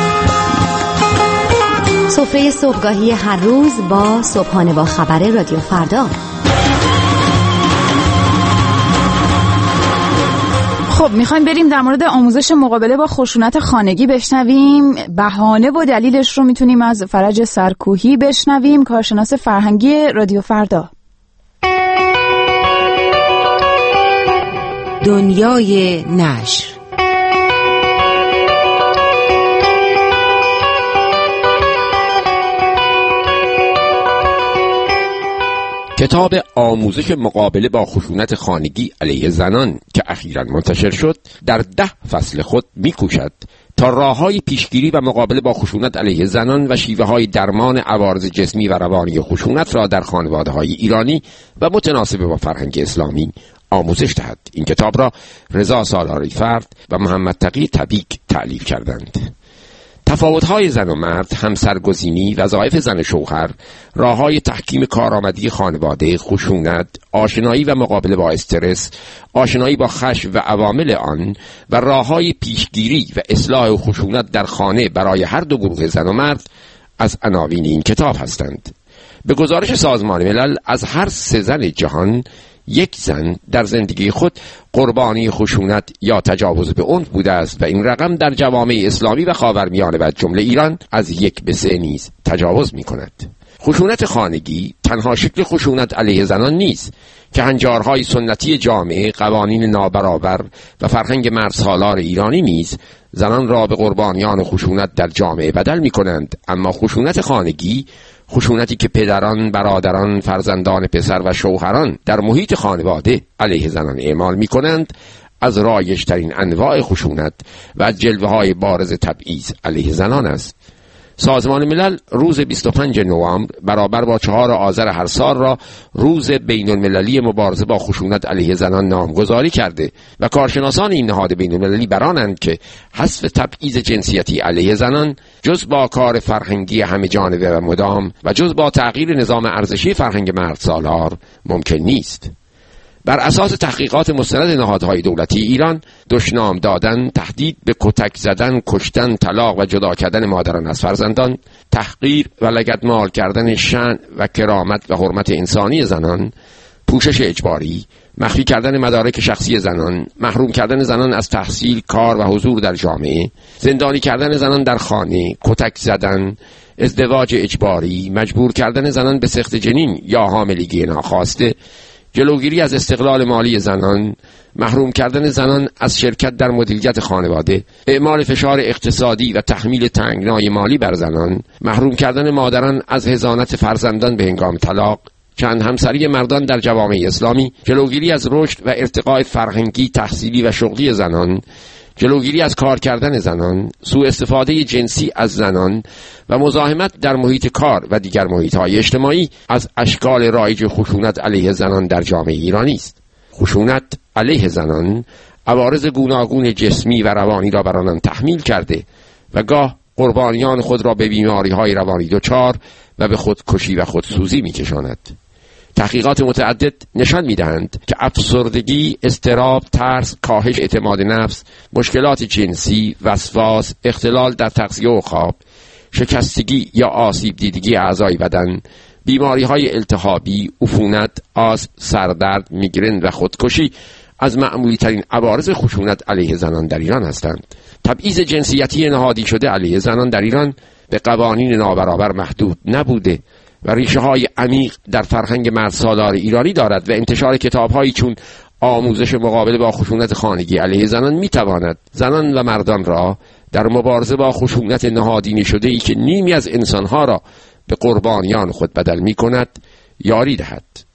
سفره صبحگاهی هر روز با صبحانه با خبر رادیو فردا. خب میخوایم بریم در مورد آموزش مقابله با خشونت خانگی بشنویم. بهانه و دلیلش رو میتونیم از فرج سرکوهی بشنویم، کارشناس فرهنگی رادیو فردا. دنیای نشر. کتاب آموزش مقابله با خشونت خانگی علیه زنان که اخیراً منتشر شد در 10 فصل خود می‌کوشد تا راه‌های پیشگیری و مقابله با خشونت علیه زنان و شیوه‌های درمان عوارض جسمی و روانی خشونت را در خانواده‌های ایرانی و متناسب با فرهنگ اسلامی آموزش دهد. این کتاب را رضا سالاری فرد و محمد تقی تبیک تألیف کردند. تفاوت‌های زن و مرد، همسرگزینی، وظایف زن شوهر، راه‌های تحکیم کارآمدی خانواده، خشونت، آشنایی و مقابله با استرس، آشنایی با خشم و عوامل آن و راه‌های پیشگیری و اصلاح خشونت در خانه برای هر دو گروه زن و مرد از عناوین این کتاب هستند. به گزارش سازمان ملل از هر 3 زن جهان 1 زن در زندگی خود قربانی خشونت یا تجاوز به عنف بوده است و این رقم در جوامع اسلامی و خاورمیانه و جمله ایران از 1 به 3 نیز تجاوز می کند. خشونت خانگی تنها شکل خشونت علیه زنان نیست که هنجارهای سنتی جامعه، قوانین نابرابر و فرهنگ مرزسالار ایرانی نیز زنان را به قربانیان خشونت در جامعه بدل می کنند. اما خشونت خانگی، خشونتی که پدران، برادران، فرزندان پسر و شوهران در محیط خانواده علیه زنان اعمال می کنند، از رایج‌ترین انواع خشونت و از جلوه‌های بارز تبعیض علیه زنان است. سازمان ملل روز 25 نوامبر برابر با 4 آذر هر سال را روز بین‌المللی مبارزه با خشونت علیه زنان نامگذاری کرده و کارشناسان این نهاد بین‌المللی برانند که حذف تبعیض جنسیتی علیه زنان جز با کار فرهنگی همه جانبه و مدام و جز با تغییر نظام ارزشی فرهنگ مردسالار ممکن نیست. بر اساس تحقیقات مستند نهادهای دولتی ایران، دشنام دادن، تهدید به کتک زدن، کشتن، طلاق و جدا کردن مادران از فرزندان، تحقیر و لگدمال کردن شأن و کرامت و حرمت انسانی زنان، پوشش اجباری، مخفی کردن مدارک شخصی زنان، محروم کردن زنان از تحصیل، کار و حضور در جامعه، زندانی کردن زنان در خانه، کتک زدن، ازدواج اجباری، مجبور کردن زنان به سقط جنین یا حاملگی ناخواسته، جلوگیری از استقلال مالی زنان، محروم کردن زنان از شرکت در مدیریت خانواده، اعمال فشار اقتصادی و تحمیل تنگنای مالی بر زنان، محروم کردن مادران از حضانت فرزندان به هنگام طلاق، چند همسری مردان در جوامع اسلامی، جلوگیری از رشد و ارتقاء فرهنگی، تحصیلی و شغلی زنان، جلوگیری از کار کردن زنان، سوء استفاده جنسی از زنان و مزاحمت در محیط کار و دیگر محیط‌های اجتماعی از اشکال رایج خشونت علیه زنان در جامعه ایرانی است. خشونت علیه زنان عوارض گوناگون جسمی و روانی را بر آنان تحمیل کرده و گاه قربانیان خود را به بیماری‌های روانی دچار و به خودکشی و خودسوزی می‌کشاند. تحقیقات متعدد نشان می‌دهند که افسردگی، اضطراب، ترس، کاهش اعتماد نفس، مشکلات جنسی، وسواس، اختلال در تغذیه و خواب، شکستگی یا آسیب دیدگی اعضای بدن، بیماری‌های التهابی، عفونت، آسم، سردرد، میگرن و خودکشی از معمولی‌ترین عوارض خشونت علیه زنان در ایران هستند. تبعیض جنسیتی نهادی شده علیه زنان در ایران به قوانین نابرابر محدود نبوده و ریشه‌های عمیق در فرهنگ مردسالار ایرانی دارد و انتشار کتاب‌هایی چون آموزش مقابله با خشونت خانگی علیه زنان می‌تواند زنان و مردان را در مبارزه با خشونت نهادینه شده ای که نیمی از انسانها را به قربانیان خود بدل می کند یاری دهد.